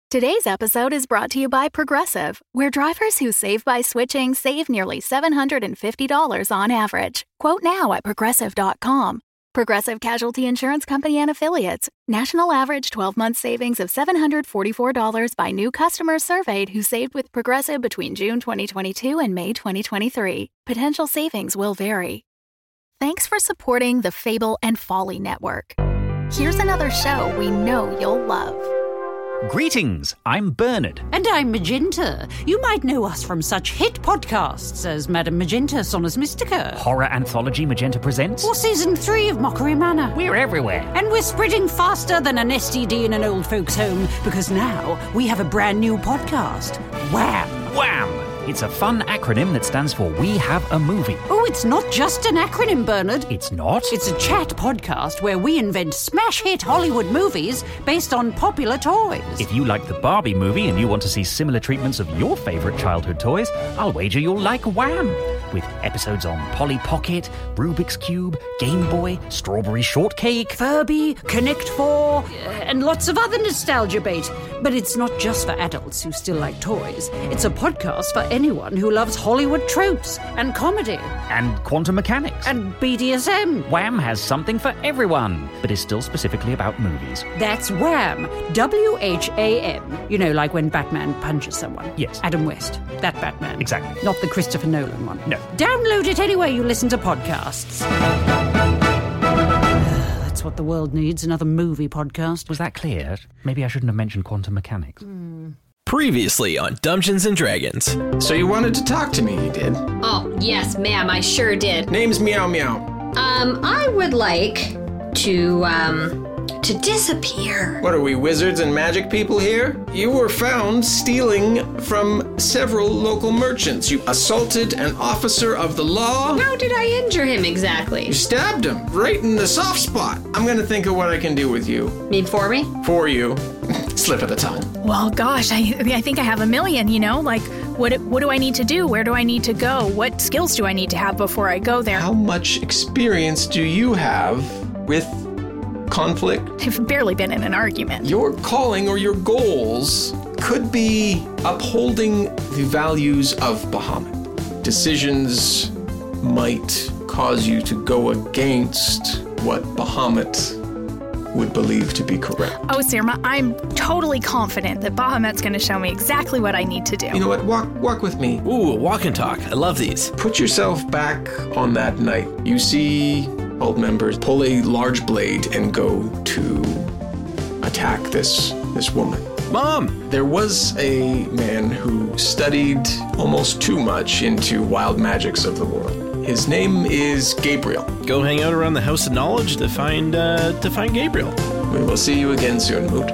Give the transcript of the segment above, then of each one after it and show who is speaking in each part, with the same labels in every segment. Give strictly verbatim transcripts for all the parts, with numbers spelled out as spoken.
Speaker 1: Today's episode is brought to you by Progressive, where drivers who save by switching save nearly seven hundred fifty dollars on average. Quote now at progressive dot com. Progressive Casualty Insurance Company and Affiliates. National average twelve-month savings of seven hundred forty-four dollars by new customers surveyed who saved with Progressive between June twenty twenty-two and May twenty twenty-three. Potential savings will vary. Thanks for supporting the Fable and Folly Network. Here's another show we know you'll love.
Speaker 2: Greetings, I'm Bernard.
Speaker 3: And I'm Magenta. You might know us from such hit podcasts as Madame Magenta, Sonus Mystica.
Speaker 2: Horror anthology Magenta Presents.
Speaker 3: Or Season three of Mockery Manor.
Speaker 2: We're everywhere.
Speaker 3: And we're spreading faster than an S T D in an old folks' home, because now we have a brand new podcast. Wham!
Speaker 2: Wham! It's a fun acronym that stands for We Have a Movie.
Speaker 3: Oh, it's not just an acronym, Bernard.
Speaker 2: It's not?
Speaker 3: It's a chat podcast where we invent smash hit Hollywood movies based on popular toys.
Speaker 2: If you like the Barbie movie and you want to see similar treatments of your favourite childhood toys, I'll wager you'll like Wham! With episodes on Polly Pocket, Rubik's Cube, Game Boy, Strawberry Shortcake,
Speaker 3: Furby, Connect Four, and lots of other nostalgia bait. But it's not just for adults who still like toys. It's a podcast for anyone who loves Hollywood tropes and comedy.
Speaker 2: And quantum mechanics.
Speaker 3: And B D S M.
Speaker 2: Wham has something for everyone, but is still specifically about movies.
Speaker 3: That's Wham! W H A M. You know, like when Batman punches someone.
Speaker 2: Yes.
Speaker 3: Adam West. That Batman.
Speaker 2: Exactly.
Speaker 3: Not the Christopher Nolan one.
Speaker 2: No.
Speaker 3: Download it anywhere you listen to podcasts. That's what the world needs, another movie podcast.
Speaker 2: Was that clear? Maybe I shouldn't have mentioned quantum mechanics.
Speaker 3: Mm.
Speaker 4: Previously on Dungeons and Dragons.
Speaker 5: So you wanted to talk to me, you did?
Speaker 6: Oh, yes, ma'am, I sure did.
Speaker 5: Name's Meow Meow.
Speaker 6: Um, I would like to, um, to disappear.
Speaker 5: What are we, wizards and magic people here? You were found stealing from several local merchants. You assaulted an officer of the law.
Speaker 6: How did I injure him exactly?
Speaker 5: You stabbed him right in the soft spot. I'm gonna think of what I can do with you.
Speaker 6: Mean for me?
Speaker 5: For you. Slip of the tongue.
Speaker 7: Well, gosh, I I think I have a million, you know? Like, what what do I need to do? Where do I need to go? What skills do I need to have before I go there?
Speaker 5: How much experience do you have with conflict?
Speaker 7: I've barely been in an argument.
Speaker 5: Your calling or your goals could be upholding the values of Bahamut. Decisions might cause you to go against what Bahamut would believe to be correct.
Speaker 7: Oh, Sirma, I'm totally confident that Bahamut's going to show me exactly what I need to do.
Speaker 5: You know what? Walk walk with me.
Speaker 4: Ooh, walk and talk. I love these.
Speaker 5: Put yourself back on that night. You see old members pull a large blade and go to attack this this woman.
Speaker 4: Mom!
Speaker 5: There was a man who studied almost too much into wild magics of the world. His name is Gabriel.
Speaker 4: Go hang out around the House of Knowledge to find, uh, to find Gabriel.
Speaker 5: We will see you again soon, Moot.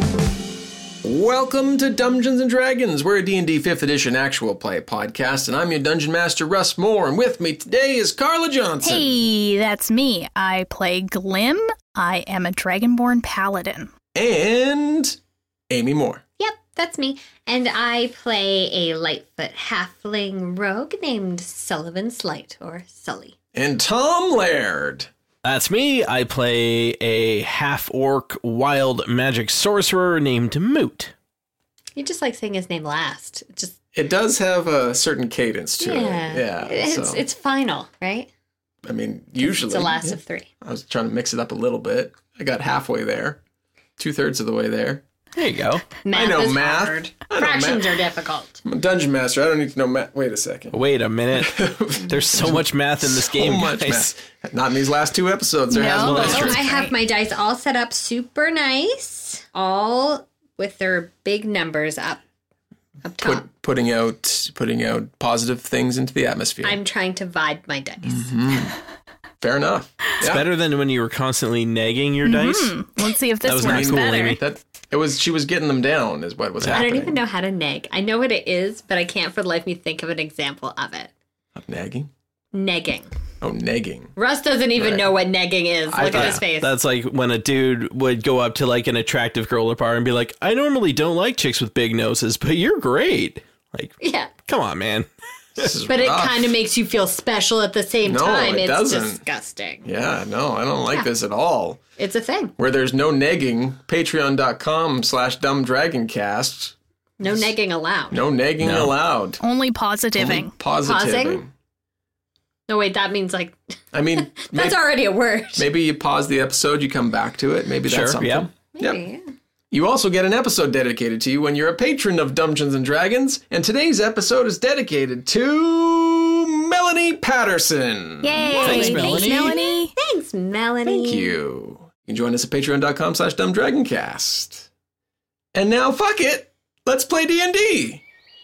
Speaker 5: Welcome to Dungeons and Dragons. We're a D and D fifth edition actual play podcast, and I'm your Dungeon Master, Russ Moore, and with me today is Carla Johnson.
Speaker 7: Hey, that's me. I play Glim. I am a Dragonborn Paladin.
Speaker 5: And Amy Moore.
Speaker 6: Yep, that's me. And I play a Lightfoot halfling rogue named Sullivan Slight, or Sully.
Speaker 5: And Tom Laird.
Speaker 4: That's me. I play a half-orc wild magic sorcerer named Moot.
Speaker 6: You just like saying his name last. It just
Speaker 5: It does have a certain cadence to
Speaker 6: yeah.
Speaker 5: it. Yeah.
Speaker 6: It's,
Speaker 5: so,
Speaker 6: it's final, right?
Speaker 5: I mean, usually.
Speaker 6: It's the last
Speaker 5: yeah.
Speaker 6: of three.
Speaker 5: I was trying to mix it up a little bit. I got halfway there. Two-thirds of the way there.
Speaker 4: There you go.
Speaker 6: Math
Speaker 5: I know
Speaker 6: is
Speaker 5: math.
Speaker 6: hard.
Speaker 5: I know
Speaker 6: Fractions
Speaker 5: math.
Speaker 6: are difficult.
Speaker 5: I'm a dungeon master. I don't need to know math. Wait a second.
Speaker 4: Wait a minute. There's so much math in this
Speaker 5: So
Speaker 4: game,
Speaker 5: much
Speaker 4: guys.
Speaker 5: math. Not in these last two episodes. There
Speaker 7: No.
Speaker 5: hasn't
Speaker 7: Well,
Speaker 5: been.
Speaker 7: that's
Speaker 6: Oh,
Speaker 7: true.
Speaker 6: I have
Speaker 7: Right.
Speaker 6: my dice all set up super nice, all with their big numbers up up top.
Speaker 5: Put, putting out putting out positive things into the atmosphere.
Speaker 6: I'm trying to vibe my dice.
Speaker 5: Mm-hmm. Fair enough.
Speaker 4: It's
Speaker 5: Yeah.
Speaker 4: better than when you were constantly nagging your dice.
Speaker 7: Hmm, let's see if
Speaker 4: That
Speaker 7: this
Speaker 4: was
Speaker 7: works
Speaker 4: not cool,
Speaker 7: better.
Speaker 4: Amy.
Speaker 5: That it was. She was getting them down. Is what was
Speaker 6: I
Speaker 5: happening.
Speaker 6: don't even know how to nag. I know what it is, but I can't for the life of me think of an example of it.
Speaker 5: Of nagging.
Speaker 6: Negging.
Speaker 5: Oh, negging.
Speaker 6: Russ doesn't even
Speaker 5: Right.
Speaker 6: know what negging is.
Speaker 5: I
Speaker 6: Look
Speaker 5: thought-
Speaker 6: at his face.
Speaker 4: That's like when a dude would go up to like an attractive girl at a bar and be like, I normally don't like chicks with big noses, but you're great. Like,
Speaker 6: yeah.
Speaker 4: come on, man.
Speaker 5: This is
Speaker 6: But
Speaker 5: rough.
Speaker 6: it kind of makes you feel special at the same
Speaker 5: No,
Speaker 6: time.
Speaker 5: it
Speaker 6: It's
Speaker 5: doesn't.
Speaker 6: disgusting.
Speaker 5: Yeah, no, I don't like this at all.
Speaker 6: It's a thing.
Speaker 5: Where there's no negging, patreon.com slash dumbdragoncast.
Speaker 6: No negging allowed.
Speaker 5: No negging
Speaker 4: No.
Speaker 5: allowed.
Speaker 7: Only positiving.
Speaker 5: Only positiving.
Speaker 6: Pausing? No, wait, that means like,
Speaker 5: I mean,
Speaker 6: that's
Speaker 5: may-
Speaker 6: already a word.
Speaker 5: maybe you pause the episode, you come back to it. Maybe that's
Speaker 4: Sure,
Speaker 5: something.
Speaker 4: yeah.
Speaker 5: Yep.
Speaker 6: Maybe, yeah.
Speaker 5: You also get an episode dedicated to you when you're a patron of Dungeons and Dragons, and today's episode is dedicated to Melanie Patterson.
Speaker 7: Yay!
Speaker 4: Thanks, Melanie.
Speaker 7: Melanie.
Speaker 6: Thanks, Melanie.
Speaker 5: Thank you. You can join us at patreon.com slash dumbdragoncast. And now, fuck it, let's play D and D.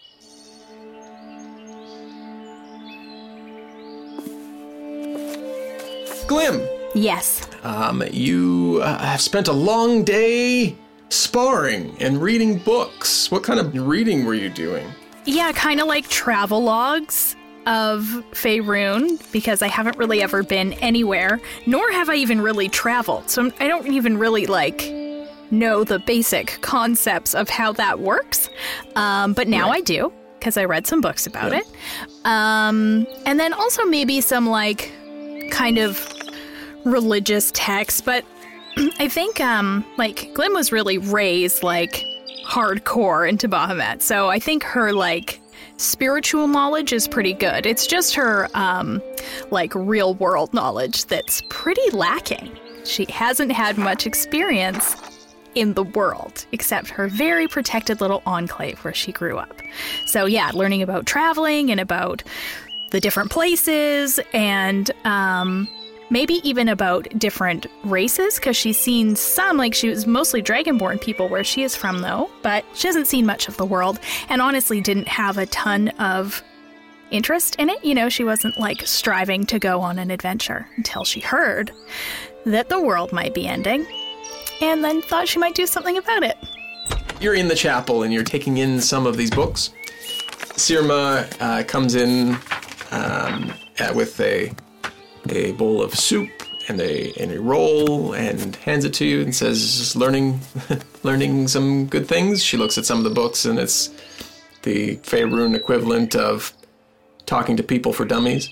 Speaker 5: Glim,
Speaker 7: Yes.
Speaker 5: um, you uh, have spent a long day sparring and reading books. What kind of reading were you doing?
Speaker 7: Yeah, kind of like travel logs of Faerun, because I haven't really ever been anywhere, nor have I even really traveled. So I don't even really like know the basic concepts of how that works. Um, but now I do, because I read some books about
Speaker 5: Yeah.
Speaker 7: it. Um, and then also maybe some like kind of religious texts, but I think um, like Glim was really raised like hardcore into Bahamut, so I think her like spiritual knowledge is pretty good. It's just her um, like real world knowledge that's pretty lacking. She hasn't had much experience in the world, except her very protected little enclave where she grew up. So yeah, learning about traveling and about the different places and um, maybe even about different races, because she's seen some, like she was mostly Dragonborn people where she is from though, but she hasn't seen much of the world and honestly didn't have a ton of interest in it. You know, she wasn't like striving to go on an adventure until she heard that the world might be ending and then thought she might do something about it.
Speaker 5: You're in the chapel and you're taking in some of these books. Sirma uh, comes in um, uh, with a a bowl of soup and a and a roll and hands it to you and says, "Learning, learning some good things." She looks at some of the books and it's the Faerun equivalent of talking to people for dummies.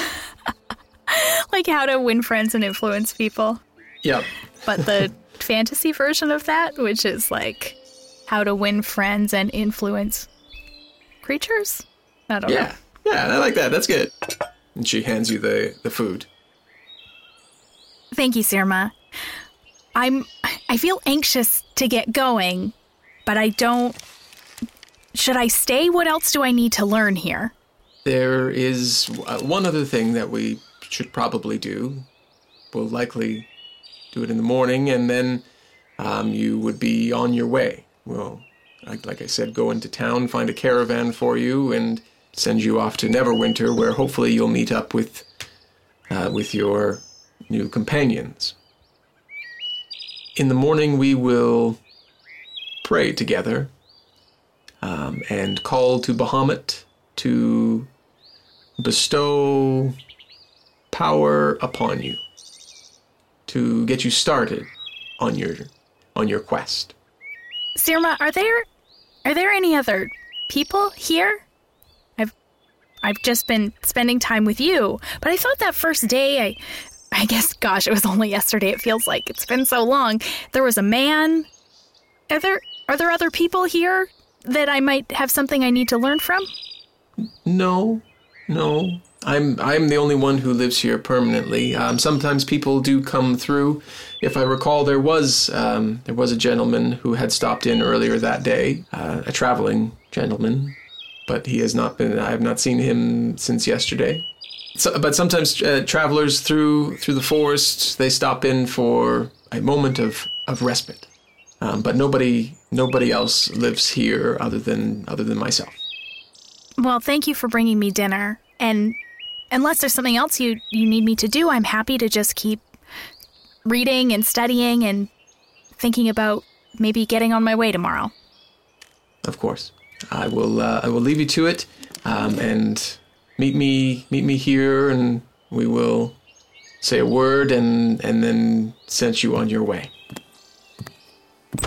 Speaker 7: Like how to win friends and influence people.
Speaker 5: Yep.
Speaker 7: But the fantasy version of that, which is like how to win friends and influence creatures? I don't know.
Speaker 5: Yeah. Yeah, I like that. That's good. And she hands you the, the food.
Speaker 7: Thank you, Sirma. I'm I feel anxious to get going, but I don't. Should I stay? What else do I need to learn here?
Speaker 5: There is uh, one other thing that we should probably do. We'll likely do it in the morning, and then um, you would be on your way. We'll, like, like I said, go into town, find a caravan for you, and send you off to Neverwinter, where hopefully you'll meet up with uh, with your new companions. In the morning, we will pray together um, and call to Bahamut to bestow power upon you, to get you started on your on your quest.
Speaker 7: Sirma, are there are there any other people here? I've I've just been spending time with you, but I thought that first day I I guess gosh, it was only yesterday. It feels like it's been so long. There was a man. Are there are there other people here that I might have something I need to learn from?
Speaker 5: No, no. I'm I'm the only one who lives here permanently. Um, sometimes people do come through. If I recall, there was um, there was a gentleman who had stopped in earlier that day, uh, a traveling gentleman, but he has not been. I have not seen him since yesterday. So, but sometimes uh, travelers through through the forest, they stop in for a moment of, of respite. Um, but nobody nobody else lives here other than other than myself.
Speaker 7: Well, thank you for bringing me dinner. And unless there's something else you, you need me to do, I'm happy to just keep reading and studying and thinking about maybe getting on my way tomorrow.
Speaker 5: Of course, I will. Uh, I will leave you to it, um, and meet me meet me here, and we will say a word, and and then send you on your way.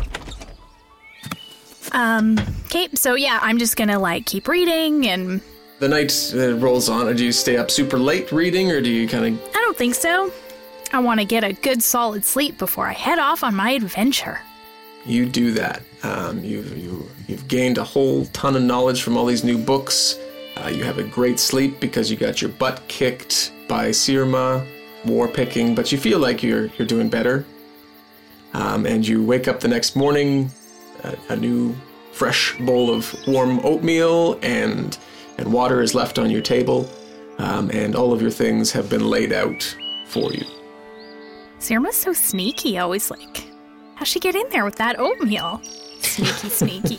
Speaker 7: Um, okay, so yeah, I'm just gonna like keep reading and
Speaker 5: The night uh, rolls on. Do you stay up super late reading, or do you kind of...
Speaker 7: I don't think so. I want to get a good solid sleep before I head off on my adventure.
Speaker 5: You do that. Um, you, you, you've gained a whole ton of knowledge from all these new books. Uh, you have a great sleep because you got your butt kicked by Sirma, war picking, but you feel like you're you're doing better. Um, and you wake up the next morning, a, a new fresh bowl of warm oatmeal and and water is left on your table, um, and all of your things have been laid out for you.
Speaker 7: Sirma's so sneaky, always like, how'd she get in there with that oatmeal? Sneaky, sneaky.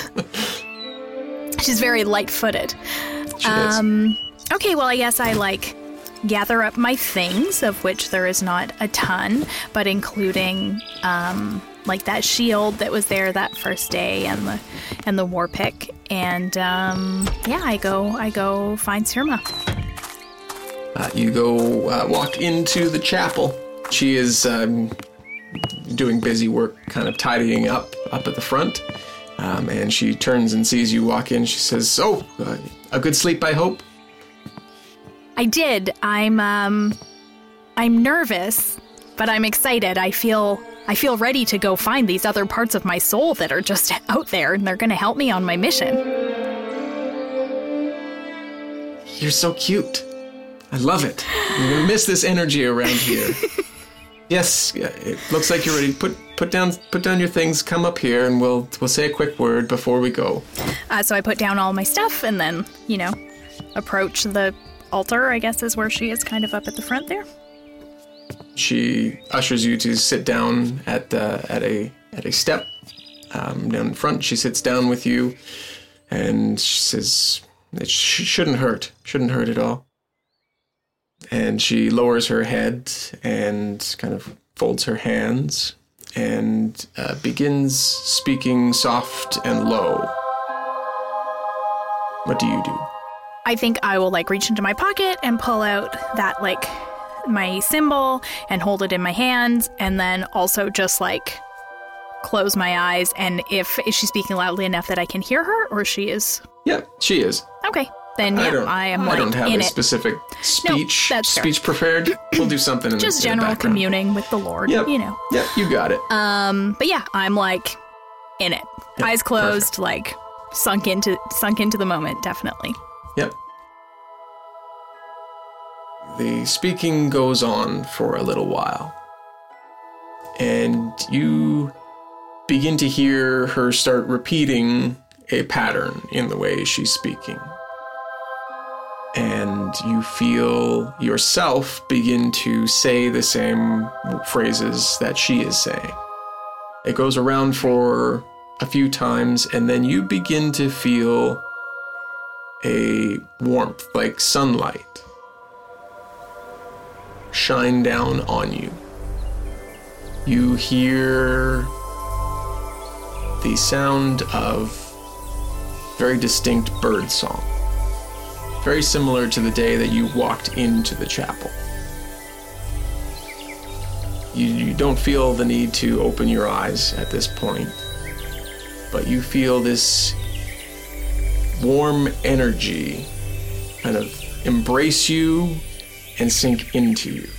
Speaker 7: She's very light-footed.
Speaker 5: She
Speaker 7: um, is. Okay, well, I guess I, like, gather up my things, of which there is not a ton, but including, um, like, that shield that was there that first day and the and the war pick. And, um, yeah, I go, I go find Sirma.
Speaker 5: Uh, you go uh, walk into the chapel. She is um, doing busy work, kind of tidying up, up at the front. Um, and she turns and sees you walk in. She says, oh, uh, a good sleep, I hope?
Speaker 7: I did. I'm, um, I'm nervous, but I'm excited. I feel, I feel ready to go find these other parts of my soul that are just out there, and they're going to help me on my mission.
Speaker 5: You're so cute. I love it. You're going to miss this energy around here. Yes, yeah, it looks like you're ready. Put put down put down your things. Come up here, and we'll we'll say a quick word before we go.
Speaker 7: Uh, so I put down all my stuff, and then you know, approach the altar. I guess is where she is, kind of up at the front there.
Speaker 5: She ushers you to sit down at uh, at a at a step um, down in front. She sits down with you, and she says, "It sh- shouldn't hurt. Shouldn't hurt at all." And she lowers her head and kind of folds her hands and uh, begins speaking soft and low. What do you do?
Speaker 7: I think I will like reach into my pocket and pull out that like my symbol and hold it in my hands, and then also just like close my eyes. And if is she speaking loudly enough that I can hear her, or she is?
Speaker 5: Yeah, she is.
Speaker 7: Okay. Then yeah,
Speaker 5: I, don't,
Speaker 7: I am
Speaker 5: I
Speaker 7: like
Speaker 5: don't have
Speaker 7: in
Speaker 5: a
Speaker 7: it.
Speaker 5: specific speech
Speaker 7: No, that's fair.
Speaker 5: speech prepared. We'll do something in
Speaker 7: Just
Speaker 5: the, in the
Speaker 7: general
Speaker 5: background.
Speaker 7: communing with the Lord,
Speaker 5: Yep.
Speaker 7: you know.
Speaker 5: Yep, you got it.
Speaker 7: Um, but yeah, I'm like in it.
Speaker 5: Yep,
Speaker 7: Eyes closed,
Speaker 5: perfect.
Speaker 7: like sunk into sunk into the moment, definitely.
Speaker 5: Yep. The speaking goes on for a little while. And you begin to hear her start repeating a pattern in the way she's speaking. And you feel yourself begin to say the same phrases that she is saying. It goes around for a few times, and then you begin to feel a warmth, like sunlight, shine down on you. You hear the sound of very distinct bird song. Very similar to the day that you walked into the chapel. You, you don't feel the need to open your eyes at this point, but you feel this warm energy kind of embrace you and sink into you.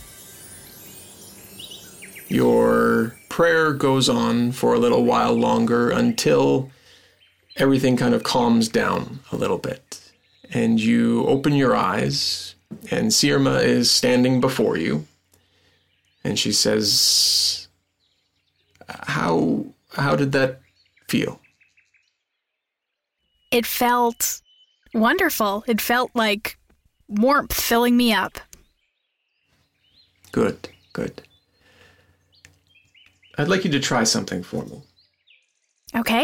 Speaker 5: Your prayer goes on for a little while longer until everything kind of calms down a little bit. And you open your eyes, and Sirma is standing before you. And she says, How how did that feel?
Speaker 7: It felt wonderful. It felt like warmth filling me up.
Speaker 5: Good, good. I'd like you to try something for me.
Speaker 7: Okay.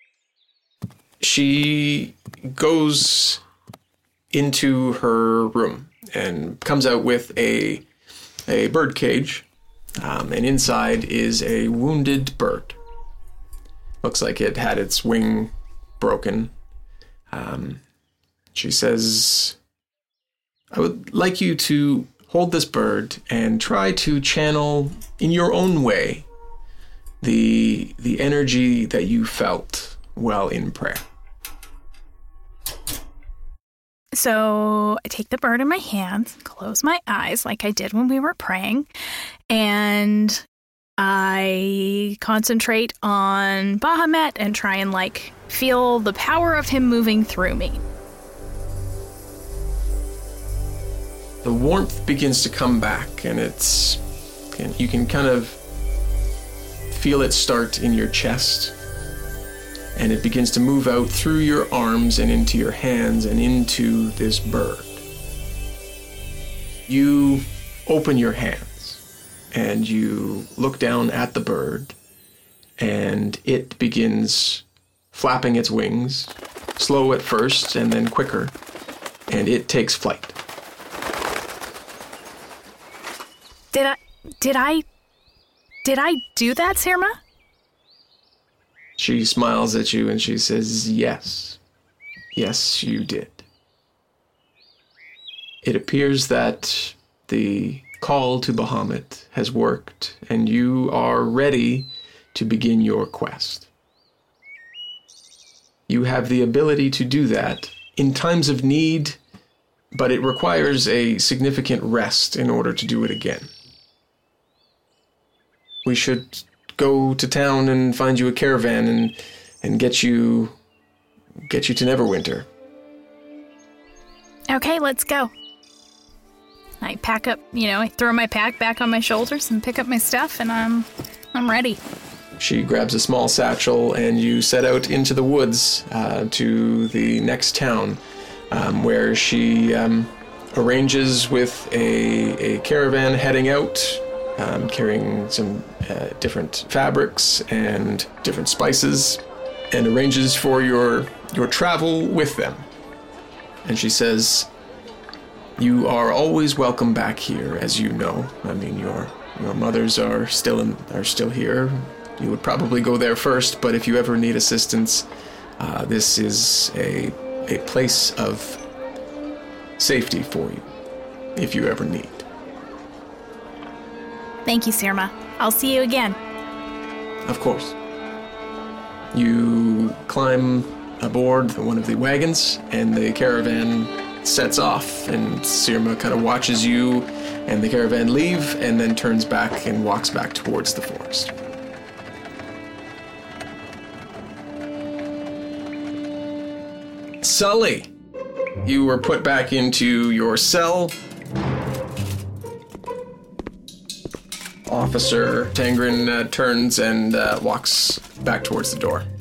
Speaker 5: She goes into her room and comes out with a a bird cage, um, and inside is a wounded bird. Looks like it had its wing broken. Um, she says, I would like you to hold this bird and try to channel in your own way the the energy that you felt while in prayer.
Speaker 7: so I take the bird in my hands, close my eyes like I did when we were praying, and I concentrate on Bahamut and try and, like, feel the power of him moving through me.
Speaker 5: The warmth begins to come back, and it's, and you can kind of feel it start in your chest, and it begins to move out through your arms and into your hands and into this bird. You open your hands, and you look down at the bird, and it begins flapping its wings, slow at first and then quicker, and it takes flight.
Speaker 7: Did I, did I, did I do that, Sirma?
Speaker 5: She smiles at you and she says, yes. Yes, you did. It appears that the call to Bahamut has worked and you are ready to begin your quest. You have the ability to do that in times of need, but it requires a significant rest in order to do it again. We should go to town and find you a caravan and and get you get you to Neverwinter.
Speaker 7: Okay, let's go. I pack up, you know, I throw my pack back on my shoulders and pick up my stuff, and I'm I'm ready.
Speaker 5: She grabs a small satchel and you set out into the woods uh, to the next town, um, where she um, arranges with a, a caravan heading out, um, carrying some uh, different fabrics and different spices, and arranges for your your travel with them. And she says, you are always welcome back here, as you know. I mean, your your mothers are still in, are still here. You would probably go there first, but if you ever need assistance, uh, this is a a place of safety for you, if you ever need.
Speaker 7: Thank you, Sirma. I'll see you again.
Speaker 5: Of course. You climb aboard one of the wagons, and the caravan sets off, and Sirma kind of watches you and the caravan leave, and then turns back and walks back towards the forest. Sully, you were put back into your cell. Officer Tangren uh, turns and uh, walks back towards the door.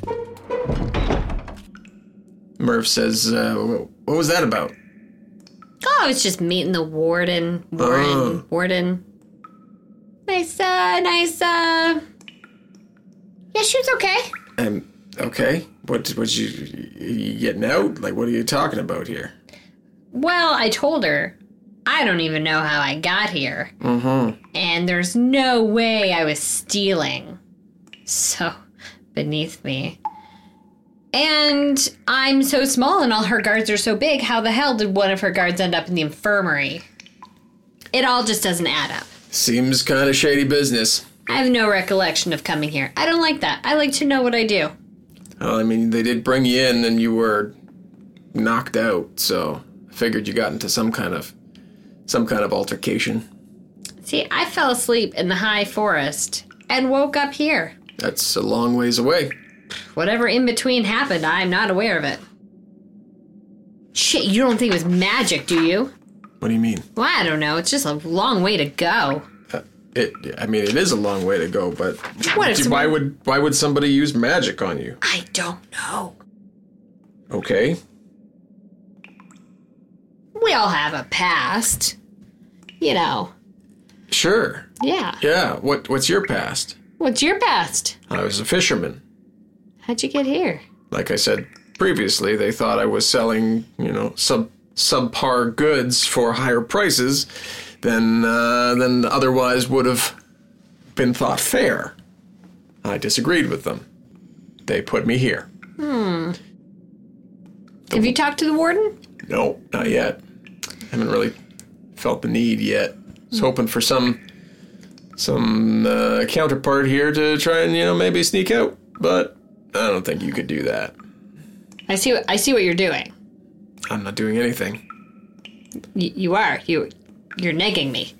Speaker 5: Merv says, uh, what was that about?
Speaker 6: Oh, I was just meeting the warden. Warden. Oh. Warden. Nice, uh, nice, uh... Yeah, she was okay.
Speaker 5: Um, okay. What, what, you, you getting out? Like, what are you talking about here?
Speaker 6: Well, I told her, I don't even know how I got here.
Speaker 5: Mm-hmm.
Speaker 6: And there's no way I was stealing. So, beneath me. And I'm so small and all her guards are so big, how the hell did one of her guards end up in the infirmary? It all just doesn't add up.
Speaker 5: Seems kind of shady business.
Speaker 6: I have no recollection of coming here. I don't like that. I like to know what I do.
Speaker 5: Well, I mean, they did bring you in and you were knocked out, so I figured you got into some kind of some kind of altercation.
Speaker 6: See, I fell asleep in the high forest and woke up here.
Speaker 5: That's a long ways away.
Speaker 6: Whatever in between happened, I'm not aware of it. Shit, you don't think it was magic, do you?
Speaker 5: What do you mean?
Speaker 6: Well, I don't know. It's just a long way to go.
Speaker 5: Uh, it. I mean, it is a long way to go, but
Speaker 6: what if
Speaker 5: why
Speaker 6: someone...
Speaker 5: would why would somebody use magic on you?
Speaker 6: I don't know.
Speaker 5: Okay.
Speaker 6: We all have a past. You know.
Speaker 5: Sure.
Speaker 6: Yeah.
Speaker 5: Yeah. What What's your past?
Speaker 6: What's your past?
Speaker 5: I was a fisherman.
Speaker 6: How'd you get here?
Speaker 5: Like I said previously, they thought I was selling, you know, sub subpar goods for higher prices than uh, than otherwise would have been thought fair. I disagreed with them. They put me here.
Speaker 6: Hmm. The have you talked to the warden?
Speaker 5: No, not yet. Haven't really felt the need yet. Was hoping for some some uh, counterpart here to try and, you know, maybe sneak out, but I don't think you could do that.
Speaker 6: I see what, I see what you're doing.
Speaker 5: I'm not doing anything.
Speaker 6: Y- you are. You, you're negging me.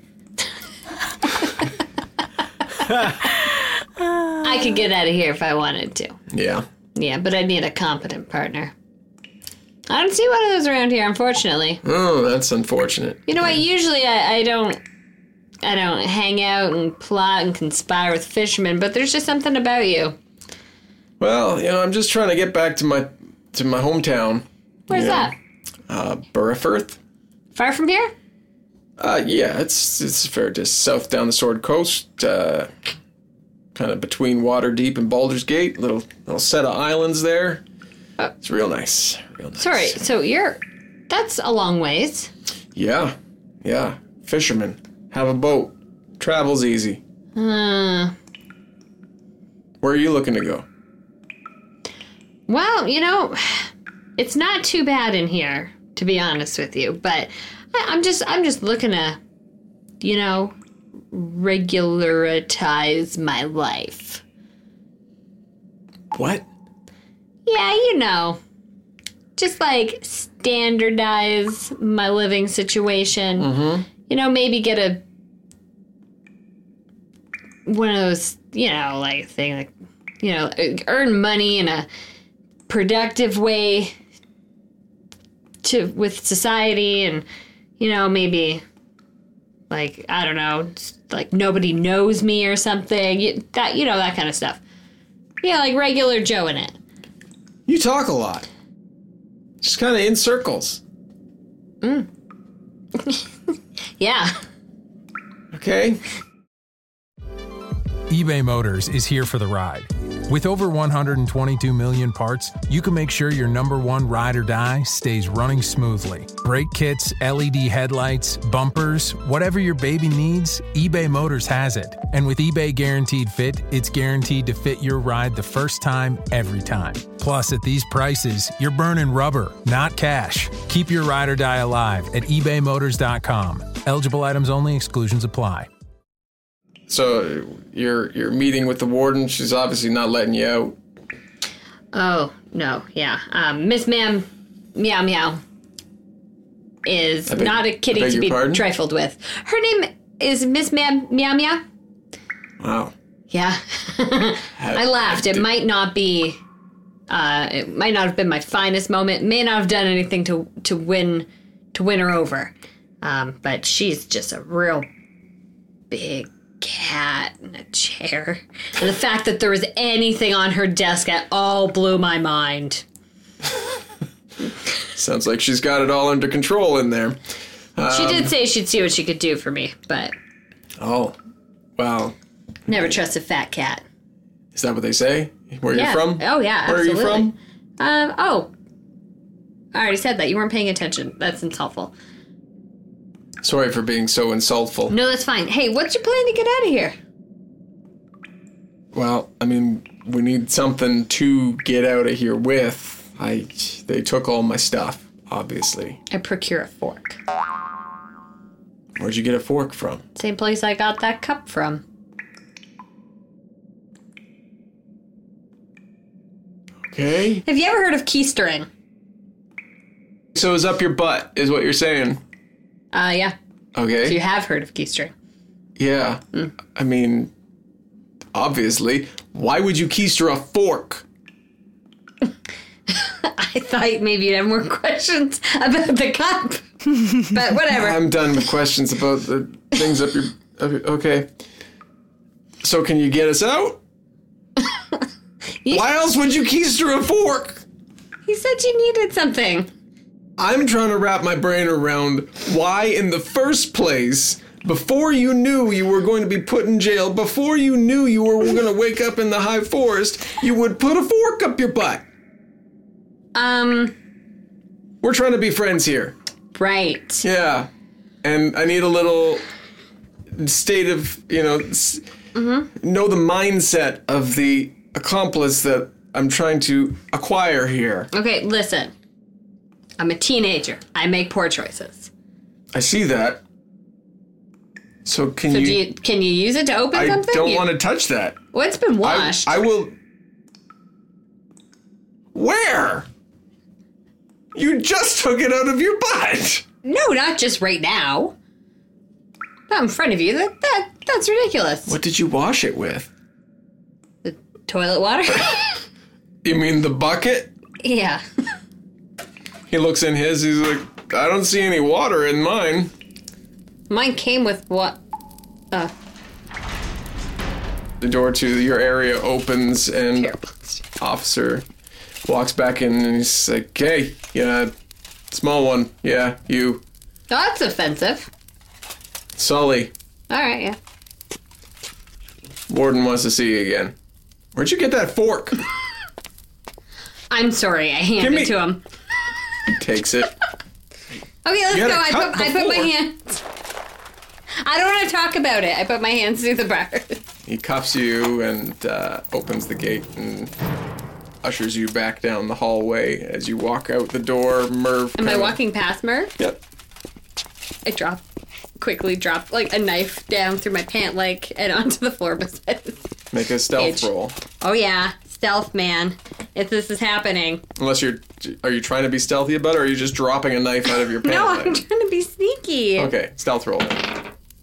Speaker 6: I could get out of here if I wanted to.
Speaker 5: Yeah.
Speaker 6: Yeah, but I need a competent partner. I don't see one of those around here, unfortunately.
Speaker 5: Oh, that's unfortunate.
Speaker 6: You know what? Usually I, I don't... I don't hang out and plot and conspire with fishermen, but there's just something about you.
Speaker 5: Well, you know, I'm just trying to get back to my to my hometown.
Speaker 6: Where's
Speaker 5: you know.
Speaker 6: that?
Speaker 5: Uh, Burrifirth.
Speaker 6: Far from here?
Speaker 5: Uh, yeah, it's it's fair distance south down the Sword Coast, uh, kind of between Waterdeep and Baldur's Gate. Little little set of islands there.
Speaker 6: Uh,
Speaker 5: it's real nice, real nice.
Speaker 6: Sorry, so you're... That's a long ways.
Speaker 5: Yeah, yeah. Fishermen. Have a boat. Travel's easy.
Speaker 6: Uh,
Speaker 5: Where are you looking to go?
Speaker 6: well, you know, it's not too bad in here, to be honest with you. But I, I'm just, I'm just looking to, you know, regularize my life.
Speaker 5: What?
Speaker 6: Yeah, you know, just like standardize my living situation.
Speaker 5: Mm-hmm.
Speaker 6: You know, maybe get a one of those, you know, like thing, like, you know, earn money in a productive way to with society, and you know, maybe like I don't know, like nobody knows me or something. You, that you know that kind of stuff. Yeah, like regular Joe in it.
Speaker 5: You talk a lot. Just kind of in circles.
Speaker 6: Mm. Yeah.
Speaker 5: Okay.
Speaker 8: eBay Motors is here for the ride. With over one hundred twenty-two million parts, you can make sure your number one ride or die stays running smoothly. Brake kits, L E D headlights, bumpers, whatever your baby needs, eBay Motors has it. And with eBay Guaranteed Fit, it's guaranteed to fit your ride the first time, every time. Plus, at these prices, you're burning rubber, not cash. Keep your ride or die alive at ebay motors dot com. Eligible items only. Exclusions apply.
Speaker 5: So you're you're meeting with the warden. She's obviously not letting you out.
Speaker 6: Oh, no, yeah. Um, Miss Ma'am Meow Meow is
Speaker 5: beg-
Speaker 6: not a kitty
Speaker 5: I beg
Speaker 6: to
Speaker 5: your
Speaker 6: be
Speaker 5: pardon?
Speaker 6: trifled with. Her name is Miss Ma'am Meow Meow.
Speaker 5: Wow.
Speaker 6: Yeah. I laughed. It might not be... Uh, it might not have been my finest moment. May not have done anything to to win to win her over. Um, but she's just a real big cat in a chair. And the fact that there was anything on her desk at all blew my mind.
Speaker 5: Sounds like she's got it all under control in there. Um,
Speaker 6: She did say she'd see what she could do for me, but
Speaker 5: Oh, well,
Speaker 6: never trust a fat cat.
Speaker 5: is that what they say? Where
Speaker 6: Yeah.
Speaker 5: you're from?
Speaker 6: Oh, yeah,
Speaker 5: Where
Speaker 6: absolutely.
Speaker 5: are you from?
Speaker 6: Um, oh. I already said that. You weren't paying attention. That's insultful.
Speaker 5: Sorry for being so insultful.
Speaker 6: No, that's fine. Hey, what's your plan to get out of here?
Speaker 5: Well, I mean, we need something to get out of here with. I they took all my stuff, obviously.
Speaker 6: I procure a fork.
Speaker 5: Where'd you get a fork from?
Speaker 6: Same place I got that cup from.
Speaker 5: Okay.
Speaker 6: Have you ever heard of keystering?
Speaker 5: So it's up your butt, is what you're saying.
Speaker 6: Uh, yeah.
Speaker 5: Okay.
Speaker 6: So you have heard of keystering.
Speaker 5: Yeah.
Speaker 6: Mm.
Speaker 5: I mean, obviously. Why would you keister a fork?
Speaker 6: I thought maybe you'd have more questions about the cup. But whatever.
Speaker 5: I'm done with questions about the things up your... Up your okay. So can you get us out? Why else would you keister a fork?
Speaker 6: You said you needed something.
Speaker 5: I'm trying to wrap my brain around why in the first place, before you knew you were going to be put in jail, before you knew you were going to wake up in the high forest, you would put a fork up your butt.
Speaker 6: Um,
Speaker 5: We're trying to be friends here.
Speaker 6: right.
Speaker 5: Yeah. And I need a little state of, you know, s- know the mindset of the accomplice that I'm trying to acquire here.
Speaker 6: Okay, listen. I'm a teenager. I make poor choices.
Speaker 5: I see that. So can
Speaker 6: So
Speaker 5: you...
Speaker 6: do you can you use it to open
Speaker 5: I
Speaker 6: something?
Speaker 5: don't
Speaker 6: You-
Speaker 5: want to touch that.
Speaker 6: Well, it's been
Speaker 5: I,
Speaker 6: washed.
Speaker 5: I will... Where? You just took it out of your butt!
Speaker 6: No, not just right now. Not in front of you. That, that That's ridiculous.
Speaker 5: What did you wash it with?
Speaker 6: The toilet water?
Speaker 5: You mean the bucket?
Speaker 6: Yeah.
Speaker 5: He looks in his, he's like, I don't see any water in mine.
Speaker 6: Mine came with what? Uh.
Speaker 5: The door to your area opens and
Speaker 6: Terrible.
Speaker 5: Officer walks back in and he's like, hey, yeah, small one, yeah, you.
Speaker 6: Oh, that's offensive.
Speaker 5: Sully,
Speaker 6: All right, yeah.
Speaker 5: Warden wants to see you again. Where'd you get that fork?
Speaker 6: I'm sorry, I hand
Speaker 5: Give
Speaker 6: it
Speaker 5: me-
Speaker 6: to him.
Speaker 5: He takes it.
Speaker 6: Okay, let's
Speaker 5: You
Speaker 6: go.
Speaker 5: gotta
Speaker 6: I
Speaker 5: cut
Speaker 6: put, I put my
Speaker 5: before.
Speaker 6: hands. I don't want to talk about it. I put my hands through the bars.
Speaker 5: He cuffs you and uh, opens the gate and ushers you back down the hallway. As you walk out the door, Merv.
Speaker 6: Am I
Speaker 5: kinda-
Speaker 6: walking past Merv?
Speaker 5: Yep.
Speaker 6: I drop, quickly drop like a knife down through my pant leg and onto the floor beside him.
Speaker 5: Make a stealth
Speaker 6: Edge.
Speaker 5: roll.
Speaker 6: Oh yeah, stealth man. If this is happening.
Speaker 5: Unless you're, are you trying to be stealthy about it, or are you just dropping a knife out of your pant
Speaker 6: No,
Speaker 5: leg?
Speaker 6: I'm trying to be sneaky.
Speaker 5: Okay, stealth roll then.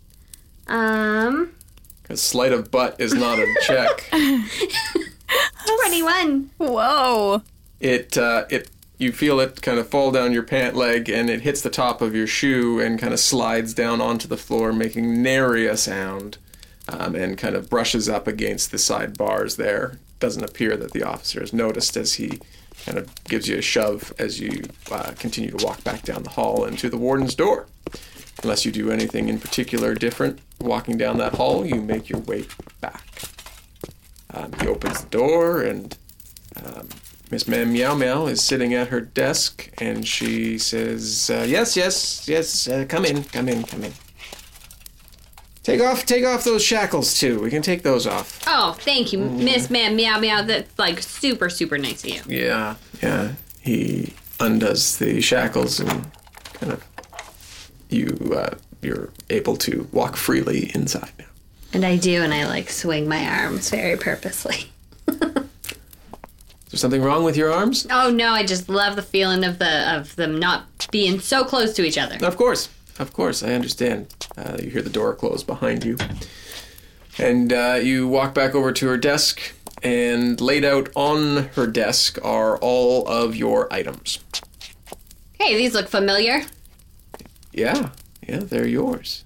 Speaker 6: Um,
Speaker 5: Because sleight of butt is not a check.
Speaker 6: twenty-one.
Speaker 7: Whoa.
Speaker 5: It, uh, it, you feel it kind of fall down your pant leg, and it hits the top of your shoe and kind of slides down onto the floor, making nary a sound, um, and kind of brushes up against the side bars there. Doesn't appear that the officer has noticed as he kind of gives you a shove as you uh, continue to walk back down the hall and to the warden's door. Unless you do anything in particular different walking down that hall, you make your way back. Um, he opens the door, and um, Miss Ma'am Meow Meow is sitting at her desk, and she says, uh, yes, yes, yes, uh, come in, come in, come in. Take off, take off those shackles, too. We can take those off.
Speaker 6: Oh, thank you, Miss Man Meow Meow. That's like super, super nice of you.
Speaker 5: Yeah, yeah. He undoes the shackles, and kind of, you, uh, you're able to walk freely inside now.
Speaker 6: And I do, and I like swing my arms very purposely.
Speaker 5: Is there something wrong with your arms?
Speaker 6: Oh no, I just love the feeling of the of them not being so close to each other.
Speaker 5: Of course, of course, I understand. Uh, you hear the door close behind you. And uh, you walk back over to her desk, and laid out on her desk are all of your items.
Speaker 6: Hey, these look familiar.
Speaker 5: Yeah, yeah, they're yours.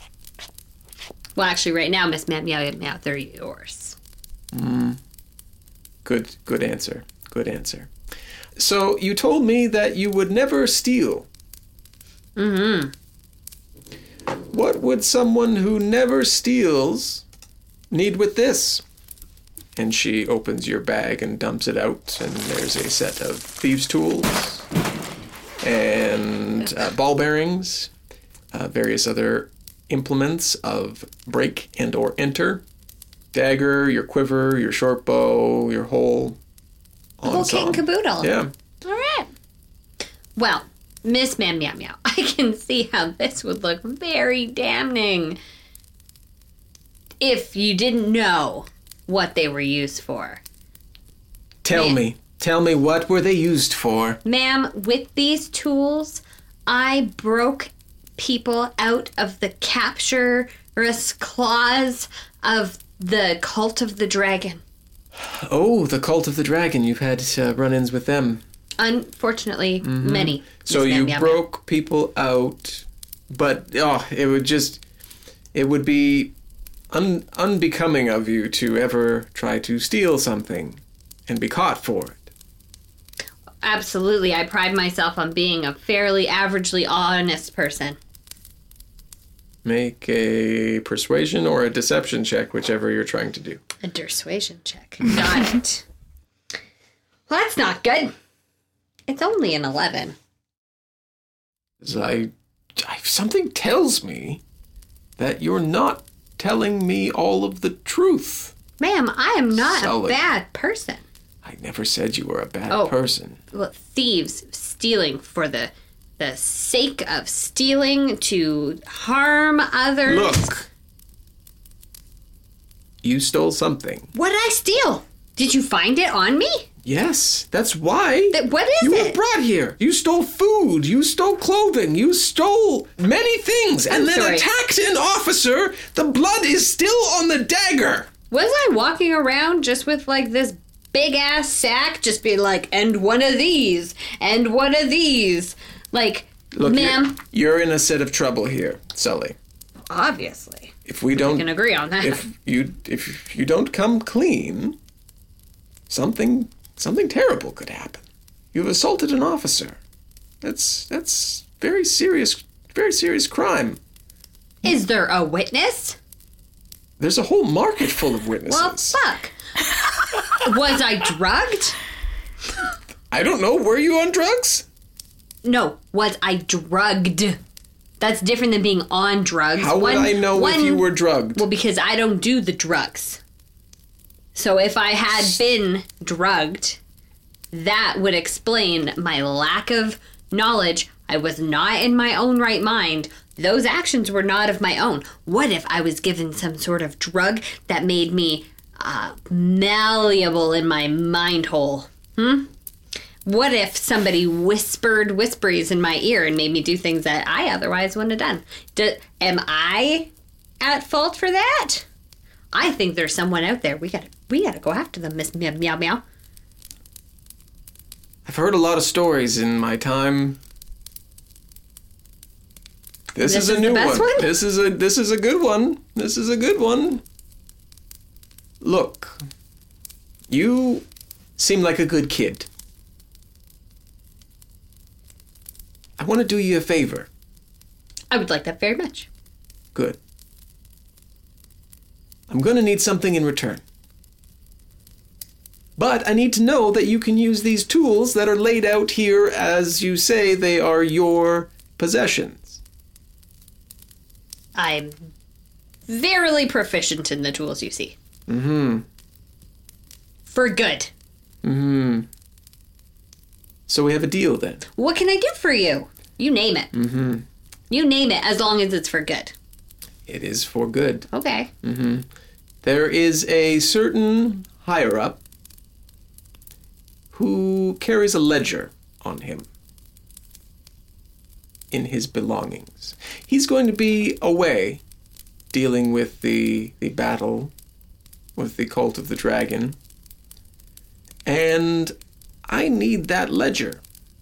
Speaker 6: Well, actually, right now, Miss Man Meow Meow, they're yours.
Speaker 5: Mm. Good, good answer. Good answer. So you told me that you would never steal.
Speaker 6: Mm-hmm.
Speaker 5: What would someone who never steals need with this? And she opens your bag and dumps it out, and there's a set of thieves' tools and uh, ball bearings, uh, various other implements of break and or enter, dagger, your quiver, your short bow, your whole
Speaker 6: The whole kit and caboodle.
Speaker 5: Yeah.
Speaker 6: All right. Well, Miss Man Meow Meow, I can see how this would look very damning if you didn't know what they were used for.
Speaker 5: Tell
Speaker 6: Ma'am.
Speaker 5: me. Tell me, what were they used for?
Speaker 6: Ma'am, with these tools, I broke people out of the capturous claws of the Cult of the Dragon.
Speaker 5: Oh, the Cult of the Dragon. You've had uh, run-ins with them.
Speaker 6: Unfortunately,
Speaker 5: Mhm.
Speaker 6: many.
Speaker 5: So
Speaker 6: Miss
Speaker 5: you
Speaker 6: Man Meow Meow.
Speaker 5: broke people out, but oh, it would just, it would be un, unbecoming of you to ever try to steal something and be caught for it.
Speaker 6: Absolutely. I pride myself on being a fairly averagely honest person.
Speaker 5: Make a persuasion or a deception check, whichever you're trying to do.
Speaker 6: A persuasion check. Got it. Well, that's not good. It's only an eleven.
Speaker 5: As I, I, something tells me that you're not telling me all of the truth.
Speaker 6: Ma'am, I am not
Speaker 5: Sully.
Speaker 6: a bad person.
Speaker 5: I never said you were a bad
Speaker 6: Oh.
Speaker 5: person.
Speaker 6: Well, thieves stealing for the the sake of stealing to harm others.
Speaker 5: Look, you stole something.
Speaker 6: What did I steal? Did you find it on me?
Speaker 5: Yes, that's why.
Speaker 6: Th- what is
Speaker 5: you
Speaker 6: it?
Speaker 5: were brought here. You stole food. You stole clothing. You stole many things,
Speaker 6: I'm
Speaker 5: and then
Speaker 6: sorry.
Speaker 5: attacked an officer. The blood is still on the dagger.
Speaker 6: Was I walking around just with like this big ass sack, just being like, and one of these, and one of these, like,
Speaker 5: Look,
Speaker 6: ma'am?
Speaker 5: You're, you're in a set of trouble here, Sully.
Speaker 6: Obviously,
Speaker 5: If we
Speaker 6: we
Speaker 5: don't,
Speaker 6: can agree on that.
Speaker 5: if you if you don't come clean, something something terrible could happen. You've assaulted an officer. That's that's very serious, very serious crime.
Speaker 6: Is there a witness?
Speaker 5: There's a whole market full of witnesses.
Speaker 6: Well, fuck. Was I drugged?
Speaker 5: I don't know. Were you on drugs?
Speaker 6: No, was I drugged? That's different than being on drugs.
Speaker 5: How would
Speaker 6: One-
Speaker 5: I know
Speaker 6: one-
Speaker 5: if you were drugged?
Speaker 6: Well, because I don't do the drugs. So if I had been drugged, that would explain my lack of knowledge. I was not in my own right mind. Those actions were not of my own. What if I was given some sort of drug that made me uh, malleable in my mind hole? Hmm? What if somebody whispered whisperies in my ear and made me do things that I otherwise wouldn't have done? Do, am I at fault for that? I think there's someone out there. We gotta, we gotta go after them, Miss Meow Meow Meow.
Speaker 5: I've heard a lot of stories in my time. This,
Speaker 6: This
Speaker 5: is a
Speaker 6: is
Speaker 5: new
Speaker 6: the best one?
Speaker 5: This is a this is a good one. This is a good one. Look, you seem like a good kid. I want to do you a favor.
Speaker 6: I would like that very much.
Speaker 5: Good. I'm going to need something in return. But I need to know that you can use these tools that are laid out here as you say they are your possessions.
Speaker 6: I'm verily proficient in the tools you see.
Speaker 5: Mm-hmm.
Speaker 6: For good.
Speaker 5: Mm-hmm. So we have a deal then.
Speaker 6: What can I do for you? You name it.
Speaker 5: Mm-hmm.
Speaker 6: You name it, as long as it's for good.
Speaker 5: It is for good.
Speaker 6: Okay.
Speaker 5: Mm-hmm. There is a certain higher-up who carries a ledger on him in his belongings. He's going to be away dealing with the, the battle with the Cult of the Dragon. And I need that ledger.